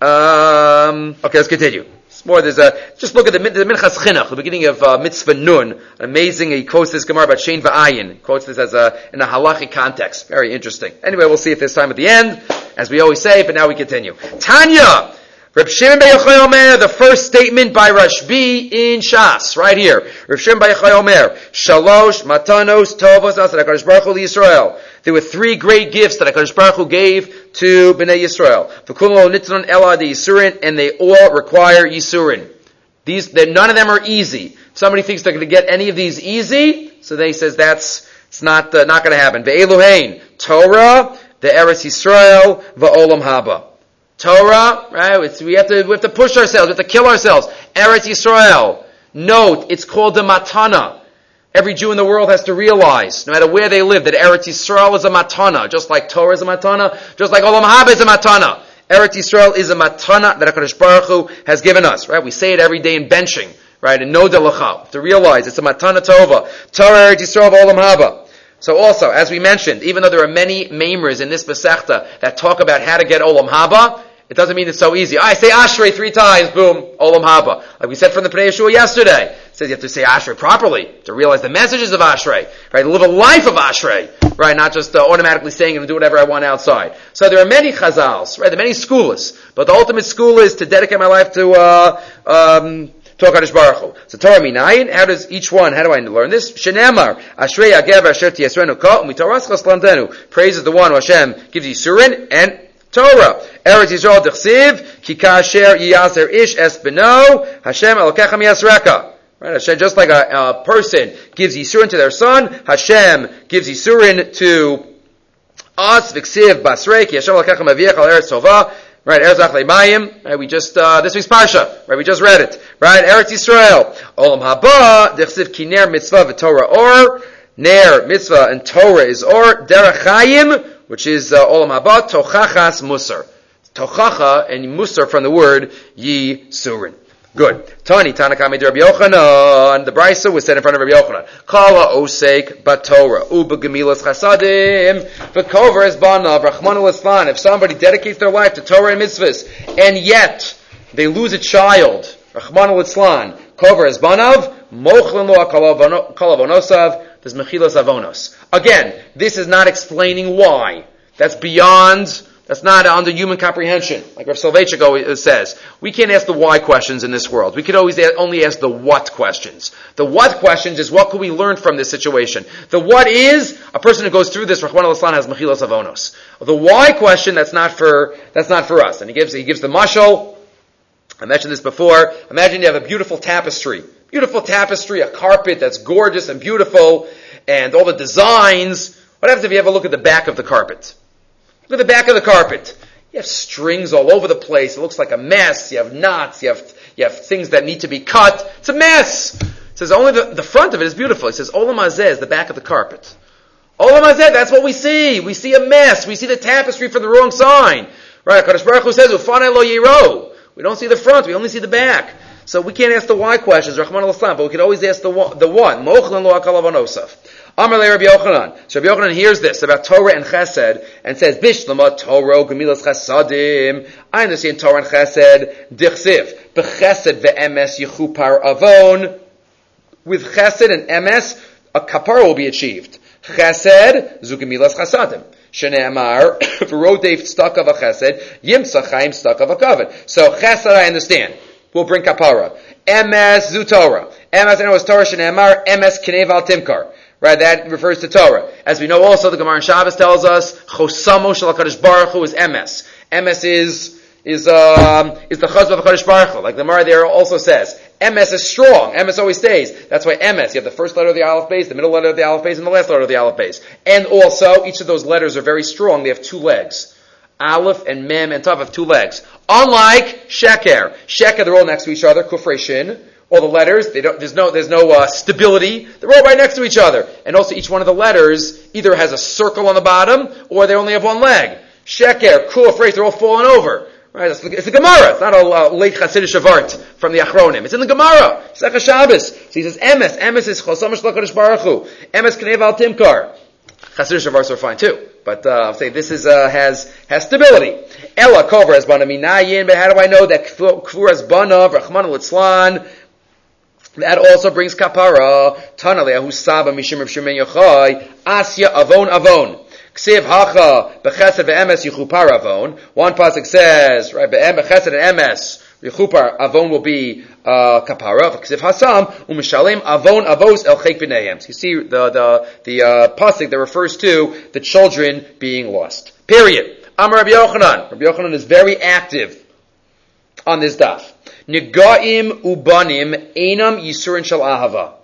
Okay, let's continue. More, just look at the Minchas Chinuch, the beginning of Mitzvah Nun. Amazing, he quotes this Gemara about Shein V'ayin. He quotes this as in a halachic context. Very interesting. Anyway, we'll see if there's time at the end, as we always say, but now we continue. Tanya! Reb Shimon Bar Yochai Omer, the first statement by Rashbi in Shas, right here. Reb Shimon Bar Yochai Omer, Shalosh Matanos Tovos As HaKadosh Baruch Hu Yisrael. There were three great gifts that HaKadosh Baruch Hu gave to Bnei Yisrael. V'kulo nitnon ela de Yisurin, and they all require Yisurin. None of them are easy. If somebody thinks they're going to get any of these easy, so they says it's not going to happen. Ve'eluhein, Torah, the Eretz Yisrael, va'olam haba. Torah, right? We have to push ourselves. We have to kill ourselves. Eretz Yisrael. Note, it's called the matana. Every Jew in the world has to realize, no matter where they live, that Eretz Yisrael is a matana, just like Torah is a matana, just like Olam Haba is a matana. Eretz Yisrael is a matana that HaKadosh Baruch Hu has given us, right? We say it every day in benching, right? And no delacha. To realize it's a matana tova. Torah, Eretz Yisrael, Olam Haba. So also, as we mentioned, even though there are many mamers in this Masechta that talk about how to get Olam Haba, it doesn't mean it's so easy. I say Ashrei 3 times, boom, Olam Haba. Like we said from the Pnei Yeshua yesterday. It says you have to say Ashrei properly, to realize the messages of Ashrei, right? To live a life of Ashrei, right? Not just automatically saying and do whatever I want outside. So there are many chazals, right? There are many schools, but the ultimate school is to dedicate my life to HaKadosh Baruch Hu. So Torah minayin, how do I learn this? Shenemar, Ashrei Agev Asher Tiyasrenu Ka, Umitoras Chaslandenu. Praise is the one who Hashem gives Yisurin and Torah. Eretz Yisrael Dechsiv, Ki Kasher Yiyaser Ish Es Beno, Hashem Elokecha Miyasreka. Right? Hashem, just like a person gives Yisurin to their son, Hashem gives Yisurin to us, V'ksiv Basrei, Ki Hashem Elokecha Maviech Al Eretz Tova. Right, Eretz Achlei Mayim, right, we just, this week's Parsha, right, we just read it. Right, Eretz Yisrael. Olam Haba, Dechsiv Ki Ner Mitzvah V'Torah Or, Ner, Mitzvah, and Torah is Or, Derech Chayim, which is Olam Haba, Tochachas Musar. Tochacha and Musar from the word Yisurin. Good. Tani, Tanakami de Rabbi Yochanan. The Brisa was said in front of Rabbi Yochanan. Kala Osek Batorah. Uba Gemilas Chasadim. V'kover es banav. Rachmana l'slan. If somebody dedicates their life to Torah and mitzvahs, and yet they lose a child, Rachmana l'slan. Kover es banav. Mochlin lo kalavonosav. There's mechilas avonos. Again, this is not explaining why. That's not under human comprehension. Like Rav Soloveitchik says, we can't ask the why questions in this world. We could always only ask the what questions. The what questions is what could we learn from this situation. The what is, a person who goes through this, Rachmana l'slan, has mechilas avonos. The why question, that's not for us. And he gives the mashal I mentioned this before. Imagine you have a beautiful tapestry, a carpet that's gorgeous and beautiful, and all the designs. What happens if you have a look at the back of the carpet? Look at the back of the carpet. You have strings all over the place. It looks like a mess. You have knots. You have things that need to be cut. It's a mess. It says only the front of it is beautiful. It says Olam Hazeh is the back of the carpet. Olam Hazeh, that's what we see. We see a mess. We see the tapestry from the wrong side. Right? HaKadosh Baruch Hu says, Ufanei lo yiro. We don't see the front. We only see the back. So we can't ask the why questions, Rahman al-Islam, but we can always ask the what. Mochlan lo akal avanosaf. Amar le Rabbi Yochanan. So Rabbi Yochanan hears this about Torah and Chesed and says, Bishlama Torah gemilas chesadim. I understand Torah and Chesed. Dichsiv. B'chesed ve'emes yichupar avon. With Chesed and Emes, a kapara will be achieved. Chesed, zu gemilas chesadim. Shene'amar, v'rodef stakav a-chesed, yimsa chaim stakav a-kavod. So Chesed I understand. We'll bring kapara. Emes zu Torah. Emes I know is Torah. Shene'amar, Emes kinev al timkar. Right, that refers to Torah. As we know also, the Gemara in Shabbos tells us, Chosamo shel HaKadosh Baruch Hu is Emes. Emes is the Chazva of HaKadosh Baruch Hu. Like the Gemara there also says, Emes is strong. Emes always stays. That's why Emes, you have the first letter of the Aleph Beis, the middle letter of the Aleph Beis, and the last letter of the Aleph Beis. And also, each of those letters are very strong. They have two legs. Aleph and Mem and Tav have two legs. Unlike Sheker. Sheker, they're all next to each other. Kufrei Shin. All the letters, there's no stability. They're all right next to each other. And also each one of the letters either has a circle on the bottom, or they only have one leg. Sheker, Kuf, Reis, they're all falling over. Right? It's the Gemara. It's not a late Hasidic of art from the Achronim. It's in the Gemara. It's like a Shabbos. So he says, Emes. Emes is Chosam Shel HaKadosh Baruch Hu. Emes K'nei Val Timkar. Hasidic of arts are fine too. But I'll say this is has stability. Ella Kover has Bana Minayin, but how do I know that Kvur has Bana, Rachman al-Itzlan, that also brings kapara. Tanaleh hu saba mishim Rav Shimon Yochai asya avon. Ksiv hacha bechesed ve'emes yichupar avon. One pasuk says, right, bechesed and emes yichupar avon will be kapara. Ksiv hasam umishalem avon avos el chek v'neihem. So you see the pasuk that refers to the children being lost. Period. Amar Rabbi Yochanan. Rabbi Yochanan is very active on this daf. Negaim ubanim einam yisurin shel ahava.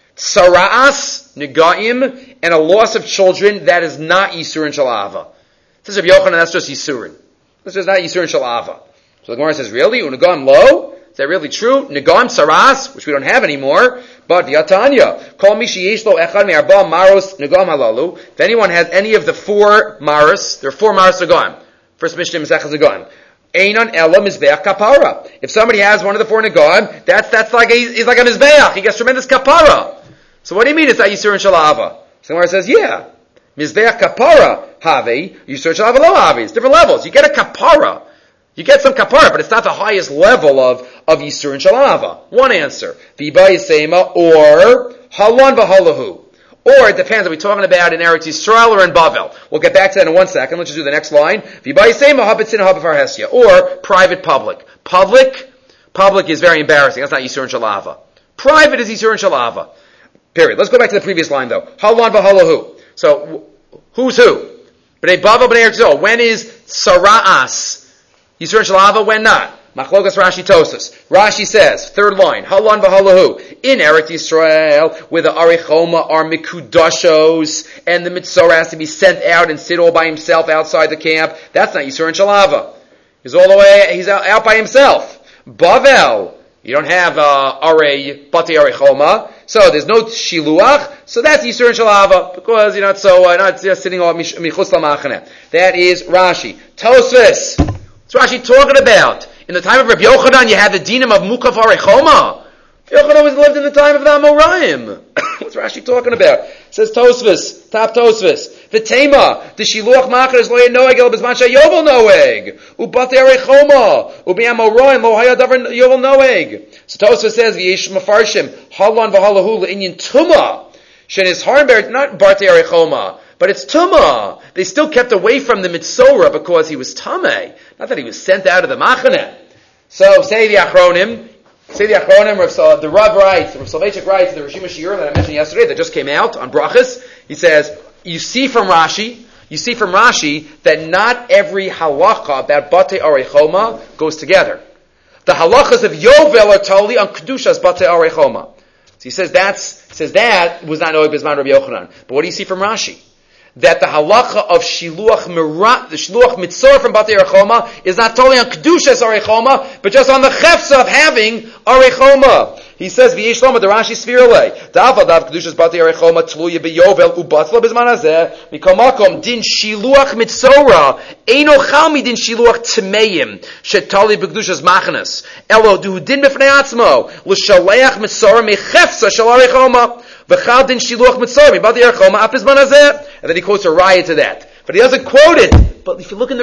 Sara'as, negaim, and a loss of children, that is not yisurin shel ahava. Says Rabbi Yochanan, that's just yisurin. That's just not yisurin shel ahava. So the Gemara says, really? Unagaim lo? Is that really true? Negaim sara'as, which we don't have anymore, but Yatanya, kol mi sheyesh lo echad me'arba maros negaim halalu. If anyone has any of the four maros, there are four maros negaim. First Mishnah Masechah negaim. Einon ela mizbeach kapara. If somebody has one of the four negaim, that's like he's like a mizbeach. He gets tremendous kapara. So what do you mean it's not yisurin shel ahava? So the Gemara says, yeah, mizbeach kapara have yisurin shel ahava lo have. It's different levels. You get a kapara, you get some kapara, but it's not the highest level of yisurin shel ahava. One answer: v'ba yisema or halon v'halahu. Or it depends. Are we talking about in Eretz Yisrael or in Bavel? We'll get back to that in 1 second. Let's just do the next line. Or private public. Public is very embarrassing. That's not Yisurin Shel Ahava. Private is Yisurin Shel Ahava. Period. Let's go back to the previous line though. Halon v'halahu. So who's who? B'nei Bavel, b'nei Eretz Yisrael. When is Sara'as Yisurin Shel Ahava? When not? Machlokas Rashi Tosas. Rashi says, third line, Halon v'halahu. In Eretz Yisrael, where the Arichoma are mikudashos, and the Mitzorah has to be sent out and sit all by himself outside the camp, that's not Yisurin Shel Ahava. He's out by himself. Bavel, you don't have Bati Arichoma, so there's no Shiluach, so that's Yisurin Shel Ahava, because you're not just sitting all michus lamachaneh. That is Rashi. Tosfos, what's Rashi talking about? In the time of Rabbi Yochanan, you had the dinim of Mukaf Arichoma. Yochanan always lived in the time of the Amoraim. What's Rashi talking about? Says Tosfos, top Tosfos. V'tema, the Shiluach Machar is lo yenoeg el bezman sheyovel noeg. Ubate Arichoma, ubi Amoraim lo hayadavar yovel noeg. So Tosfos says, v'yesh mafarshim, halon v'halahu le'inyin tuma. Shen is harnber, not Barte Arichoma, but it's Tumah. They still kept away from the Mitzorah because he was Tameh. Not that he was sent out of the Machaneh. So, say the Achronim, the Rav writes, Rav Soloveitchik writes, the Rishima Shiur that I mentioned yesterday, that just came out on Brachas, he says, you see from Rashi that not every halacha about Bate Arichoma goes together. The halachas of Yovel are totally on Kedushas Batei Arei Choma. So he says that was not Noeg Bizman Rabbi Yochanan. But what do you see from Rashi? That the halacha of the Shiluach Mitzor from Batei Arei Choma is not totally on Kedushas Arei Choma, but just on the chefsa of having Arei Choma. He says, "V'yesh lama the Rashi Svirle Dav Kedushas Batei Arei Choma tluya beYovel ubatzla bizman hazeh mikamakom din Shiluach Mitzora eino chalmi din Shiluach Tmeim shetali beKedushas Machanas elo du din b'fnei atzmo l'shaleach Mitzora mechefsa shel Arei Choma v'chal din Shiluach Mitzora Batei Arei Choma ap bizman hazeh." And then he quotes a raya to that, but he doesn't quote it. But if you look in the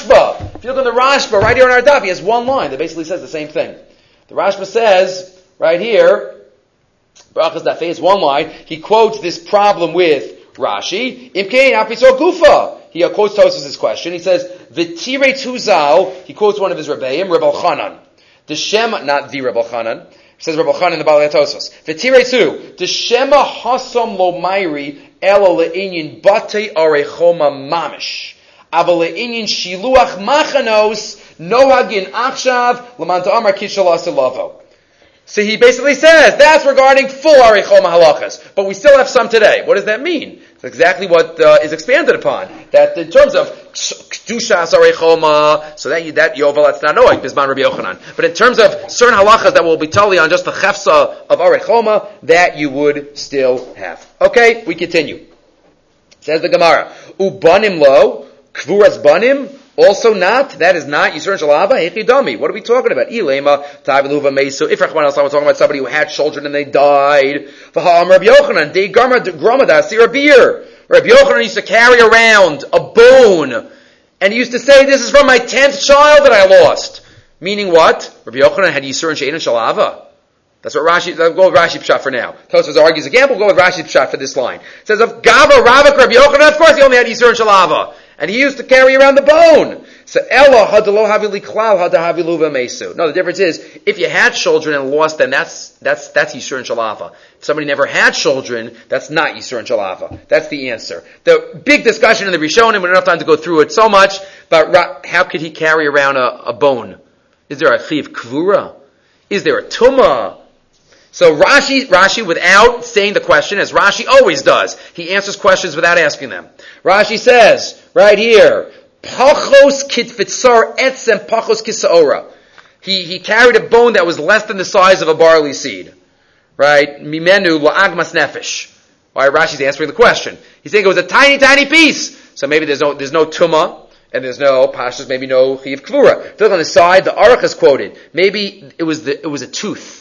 Rashba, right here on our daf, he has one line that basically says the same thing. The Rashba says. Right here, Brachas Dafei is one line. He quotes this problem with Rashi. Imkein Apisor Gufa. He quotes Tosfos' question. He says, "V'tirei Tuzal." He quotes one of his Rebbeim, Reb Elchanan. The Shema, not the Reb Elchanan. He says Reb Elchanan in the Balei Tosfos. V'tirei Tu. The Shema Hasom Lo Mairi Elo Le'inyin Batei Arei Choma Mamish. Aval Le'inyin Shiluach Machanos Nohagin Achshav L'man Ta'amar Kishal Asilavo. So he basically says, that's regarding full Arei Choma halachas. But we still have some today. What does that mean? It's exactly what is expanded upon. That in terms of Kedushas Arei Choma, so that Yovel, that's not Noeg, Bizman Rabbi Yochanan. But in terms of certain halachas that will be totally on just the chefsa of Arei Choma, that you would still have. Okay, we continue. Says the Gemara, Ubanim lo, Kvuras banim, also not, that is not Yisur and Shalava, Hechidami. What are we talking about? Ilema, Taviluva Mesu. If Rachman al-Sam, we're talking about somebody who had children and they died. V'ha'am Rabbi Yochanan, De Gromada, Sir Beer. Rabbi Yochanan used to carry around a bone, and he used to say, this is from my 10th child that I lost. Meaning what? Rabbi Yochanan had Yisur and Shein and Shalava. That's what Rashi, we'll go with Rashi Pshat for now. Tosfos argues again, we'll go with Rashi Pshat for this line. It says, of Gava, Ravak, Rabbi Yochanan, of course he only had Yisur and Shalava. And he used to carry around the bone. So Ella hadalo havili klal hadahaviluva mesu. No, the difference is if you had children and lost them, that's Yisur and Shalava. If somebody never had children, that's not Yisur and Shalava. That's the answer. The big discussion in the Rishonim, we don't have time to go through it so much, but how could he carry around a bone? Is there a chiv kvura? Is there a tumah? So Rashi, without saying the question, as Rashi always does, he answers questions without asking them. Rashi says, right here, Pachos kitfitzar etzem pachos kisaora. He carried a bone that was less than the size of a barley seed. Right? Mimenu la'agmas nefesh. Why Rashi's answering the question. He's saying it was a tiny, tiny piece. So maybe there's no tumah, and there's no pashas, maybe no chiv kvura. If you look on the side, the Aruch is quoted. Maybe it was a tooth.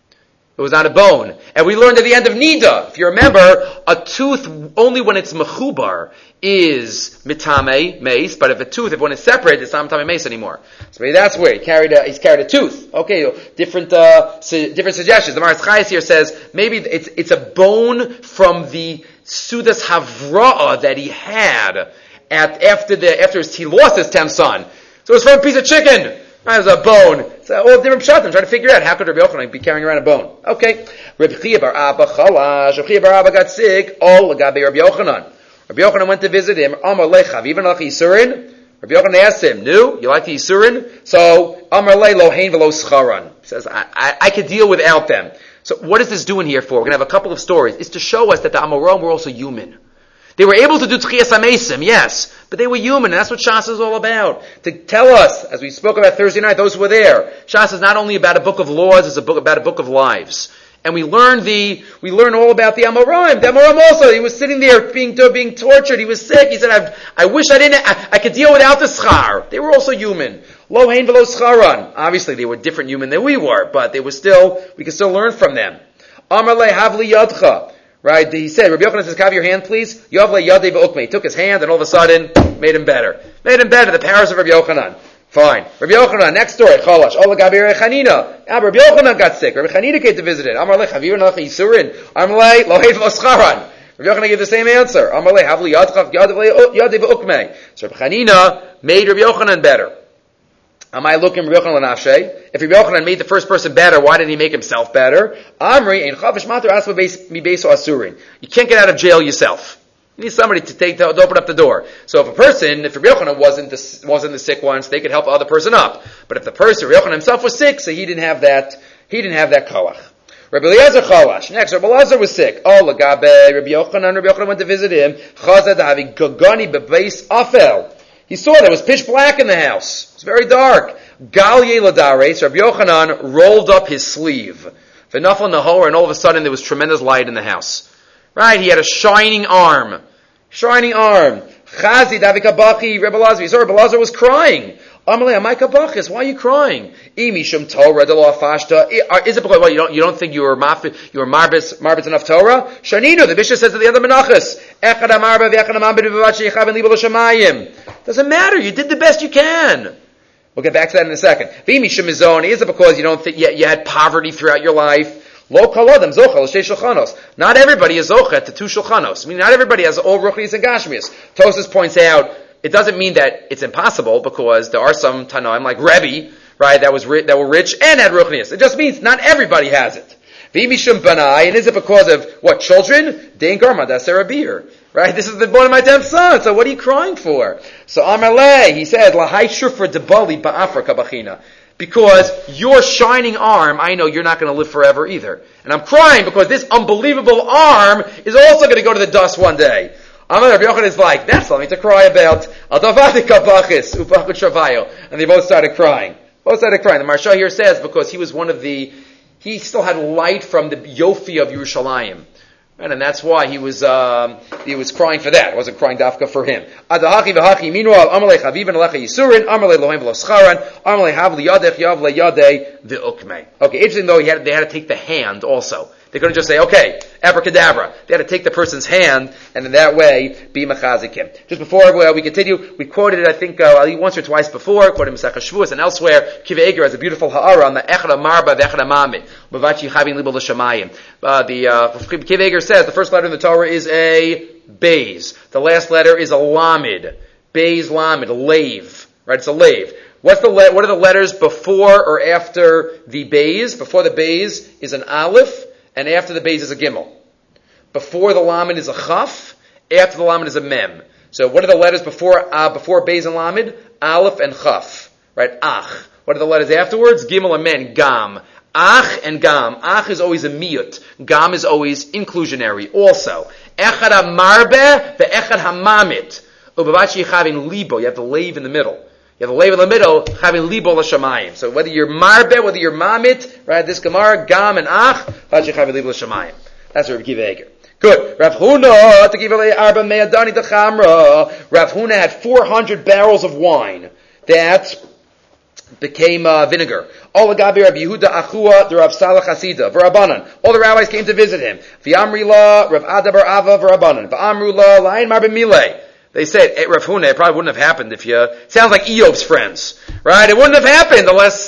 It was not a bone. And we learned at the end of Nida, if you remember, a tooth, only when it's mechubar, is mitame, mace, but if when it's separate, it's not mitame mace anymore. So maybe that's where he's carried a tooth. Okay, different suggestions. The Maras Chayes here says, maybe it's a bone from the Sudas Havra'ah that he had after he lost his 10th son. So it was from a piece of chicken. It was a bone. So all different pshatim. Trying to figure out how could Rabbi Yochanan be carrying around a bone. Okay. Rabbi Chia bar Abba chalash. Rabbi Chia bar Abba got sick. All lagabe Rabbi Yochanan. Rabbi Yochanan went to visit him. Amar lechav. Even like Yisurin. Rabbi Yochanan asked him, "No, you like the Yisurin?" So Amar le lo hein velo scharan. He says, "I could deal without them." So what is this doing here for? We're going to have a couple of stories. It's to show us that the Amorim were also human. They were able to do Tchias HaMesim, yes, but they were human, and that's what Shas is all about. To tell us, as we spoke about Thursday night, those who were there, Shas is not only about a book of laws, it's about a book of lives. And we learn all about the Amoraim. The Amoraim also, he was sitting there being tortured, he was sick, he said, I wish I could deal without the schar. They were also human. Lo hein velo scharan. Obviously, they were different human than we were, but we could still learn from them. Amar le havli yadcha. Right, he said, Rabbi Yochanan says, "Have your hand, please." Yavle yadei v'ukmei. He took his hand, and all of a sudden, made him better. The powers of Rabbi Yochanan. Fine. Rabbi Yochanan, next story. Chalash. Ola gabi Rabbi Chanina. Rabbi Yochanan got sick. Rabbi Chanina came to visit him. Amar le chavir nach yisurin. Amar le lo heiv l'scharan. Rabbi Yochanan gave the same answer. Amar le havli yadchach yadei v'ukmei. So Rabbi Chanina made Rabbi Yochanan better. Am I looking Rabbi Yochanan l'nafshe? If Rabbi Yochanan made the first person better, why didn't he make himself better? Amri ein chavish matar asma mi beiso asurin. You can't get out of jail yourself. You need somebody to open up the door. So if Rabbi Yochanan wasn't the sick one, so they could help the other person up. But if the person, Rabbi Yochanan himself, was sick, so he didn't have that koach. Rabbi Eliezer Chalash. Next, Rabbi Eliezer was sick. Oh, Lagabe, Rabbi Yochanan went to visit him. Chazad havi gagani bebeis afel. He saw there was pitch black in the house. It was very dark. Galye ladares. Rabbi Yochanan rolled up his sleeve. V'nafal nahor, and all of a sudden there was tremendous light in the house. Right? He had a shining arm. Chazi davikabachi. Rabbi Eliezer. He saw Rabbi Eliezer was crying. Amalei Amaika Bachis, why are you crying? Imishum Torah de la Fashta. Is it because you don't think you were marbis enough Torah? Shanino, the bishop says to the other menachos, Echad Amarba v'Echad Amambid v'Vachi Yechav and Libel Shamayim. Doesn't matter. You did the best you can. We'll get back to that in a second. V'imishum Mizoni. Is it because you don't think you had poverty throughout your life? Lo kalodem zocha l'shtei shulchanos. Not everybody is zocha to 2 shulchanos. I mean, not everybody has all ruchnis and gashmias. Tosfos points out. It doesn't mean that it's impossible, because there are some Tanaim like Rebbe, right, that were rich and had ruchnias. It just means not everybody has it. V'imishum banai, and is it because of what, children? Dein garma dasera beer, right? This is the born of my 10th son. So what are you crying for? So Amarle, he said, lahai shufra debali ba'afra kabachina. Because your shining arm, I know you're not going to live forever either. And I'm crying because this unbelievable arm is also going to go to the dust one day. Rabbi Yochanan is like, that's something to cry about. And they both started crying. The Maharsha here says because he was he still had light from the Yofi of Yerushalayim. Right? And that's why he was crying for that. It wasn't crying dafka for him. Meanwhile, Amalei Chaviv Alecha Yisurin, Amalei Lohem V'lo Scharan, Amalei Hav Liyadech Yav Leyadeh V'ukmei. Okay, interesting though, they had to take the hand also. They couldn't just say, okay, abracadabra. They had to take the person's hand, and in that way, be machazikim. Just before we continue, we quoted it, I think, once or twice before, quoted Masechah Shavuos and elsewhere. Kiva Eger has a beautiful ha'ara on the Echad Marba v'Echad Amamid. Bavachi Chavin Libel L'Shamayim. Kiva Eger says the first letter in the Torah is a Beis. The last letter is a Lamid. Beis Lamid, a Lave. Right, it's a Lave. What are the letters before or after the Beis? Before the Beis is an Aleph, and after the Beis is a Gimel. Before the Lamed is a Chaf, after the Lamed is a Mem. So what are the letters before Beis and Lamed? Aleph and Chaf. Right? Ach. What are the letters afterwards? Gimel and Men. Gam. Ach and Gam. Ach is always a miyut. Gam is always inclusionary. Also. Echad ha-marbe ve'echad ha-mamit. Ubavachi chavin libo. You have the lave in the middle. You have the lave in the middle, having libo l'shamayim. So whether you're marbe, whether you're mamit, right, this Gemara, Gam and Ach, vachi chavin libo l'shamayim. That's Rav Kiva Eger. Good. Rav Huna, to give away arba me'adani t'chamra. Rav Huna had 400 barrels of wine that became vinegar. All the Gabi Rav Yehuda Achua, the Rav Salah Chasida, V'Rabbanan. All the rabbis came to visit him. V'Amri la, Rav Adabar Ava, V'Rabbanan. V'Amru la, Lain Marbe Mileh. They said, hey, Rav Huna, it probably wouldn't have happened if you... Sounds like Eob's friends, right? It wouldn't have happened unless,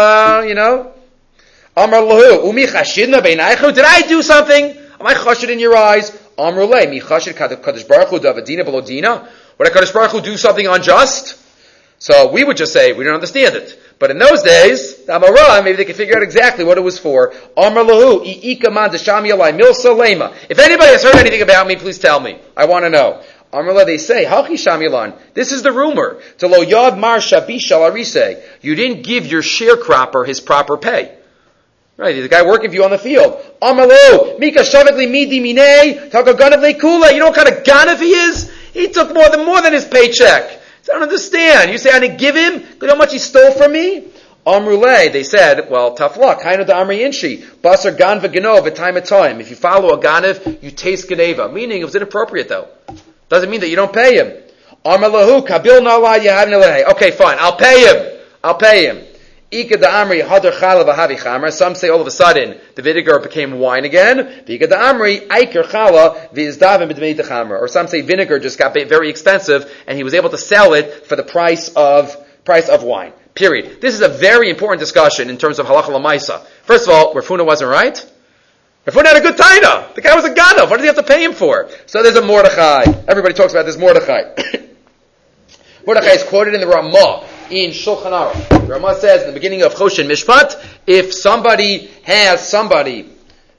Amar lahu, umi chashidna beinaychu. Did I do something? Am I chashid in your eyes? Amar lei, mi chashid kadosh baruch hu davadina belodina. Would a kadosh baruch hu do something unjust? So we would just say, we don't understand it. But in those days, the Amara, maybe they could figure out exactly what it was for. Amar lahu, i'ika man deshami alai milsa lema. If anybody has heard anything about me, please tell me. I want to know. Amarla, they say, Hachi Shamilan, this is the rumor. To lo yad mar shabi shalarise. You didn't give your sharecropper his proper pay. Right, the guy working for you on the field. Amarlo, Mika Shavakli Midi Mine, Taka Ganavle Kula. You know what kind of Ganav he is? He took more than his paycheck. So I don't understand. You say I didn't give him? Look how much he stole from me? Amrule, they said, well, tough luck. Hainu da Amri Inshi. Basar Ganva Ganov at time at time. If you follow a Ganav, you taste Ganeva. Meaning it was inappropriate though. Doesn't mean that you don't pay him. Amalahu kabil nala yahavnele. Okay, fine. I'll pay him. Ika da amri hadar chala v'havi chamra. Some say all of a sudden the vinegar became wine again. Ika da amri aiker chala v'izdavim b'dmei chamra. Or some say vinegar just got very expensive and he was able to sell it for the price of wine. Period. This is a very important discussion in terms of halacha l'maisa. First of all, Rav Huna wasn't right. Rav Huna had a good taina. The guy was a ganav. What did he have to pay him for? So there's a Mordechai. Everybody talks about this Mordechai. Mordechai is quoted in the Ramah in Shulchan Aruch. The Ramah says in the beginning of Choshen Mishpat, if somebody has somebody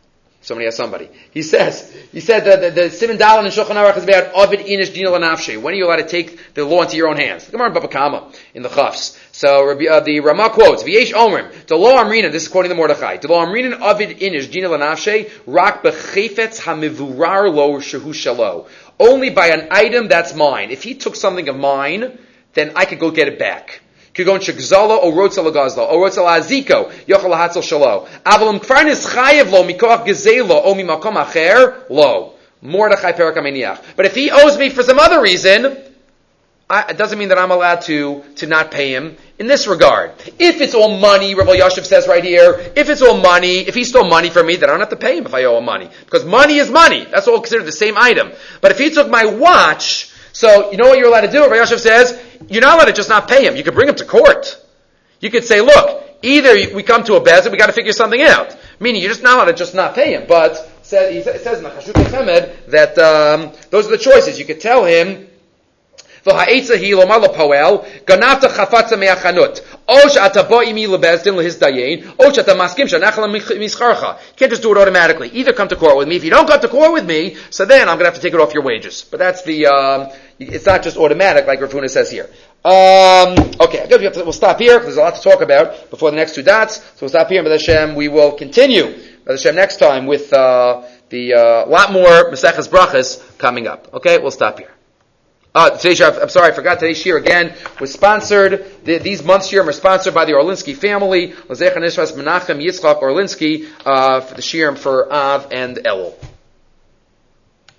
Somebody has somebody. He said that the Siman Dalan and Shulchan Aruch is about Ovid Inish Dina Lanafshe. When are you allowed to take the law into your own hands? Gemara in Baba Kama in the Chafs. So the Rama quotes, V'yesh Omrim, Delo Amrina, this is quoting the Mordechai, Delo Amrina Ovid Inish Dina Lanafshe, Rak Bechefetz HaMivurar Lo Shehu Shalo. Only by an item that's mine. If he took something of mine, then I could go get it back. Kugon shegzalo o rotza lagazlo o rotza laaziko yochel lahatzel shalo. Avalim kfarnis chayev lo mikoach gezelo o mimakom acher lo. Mordechai perak ameniach. But if he owes me for some other reason, it doesn't mean that I'm allowed to not pay him in this regard. If it's all money, Rabbi Yashiv says right here, if it's all money, if he stole money from me, then I don't have to pay him if I owe him money. Because money is money. That's all considered the same item. But if he took my watch, so you know what you're allowed to do? Rabbi Yashiv says, you're not allowed to just not pay him. You could bring him to court. You could say, look, either we come to a bezin, we got to figure something out. Meaning, you're just not allowed to just not pay him. But it says in the Chashut Chemed that those are the choices. You could tell him, you can't just do it automatically. Either come to court with me. If you don't come to court with me, so then I'm going to have to take it off your wages. But that's it's not just automatic like Rav Huna says here. Okay, we'll stop here because there's a lot to talk about before the next two dots. So we'll stop here. B'ez Hashem, we will continue B'ez Hashem next time with the lot more Maseches Brachas coming up. Okay, we'll stop here. Today's shir, I'm sorry, I forgot. Today's shir again was sponsored. These months' shirim are sponsored by the Orlinsky family. L'zecha Nishmas Menachem Yitzchak Orlinsky for the shirim for Av and Elul.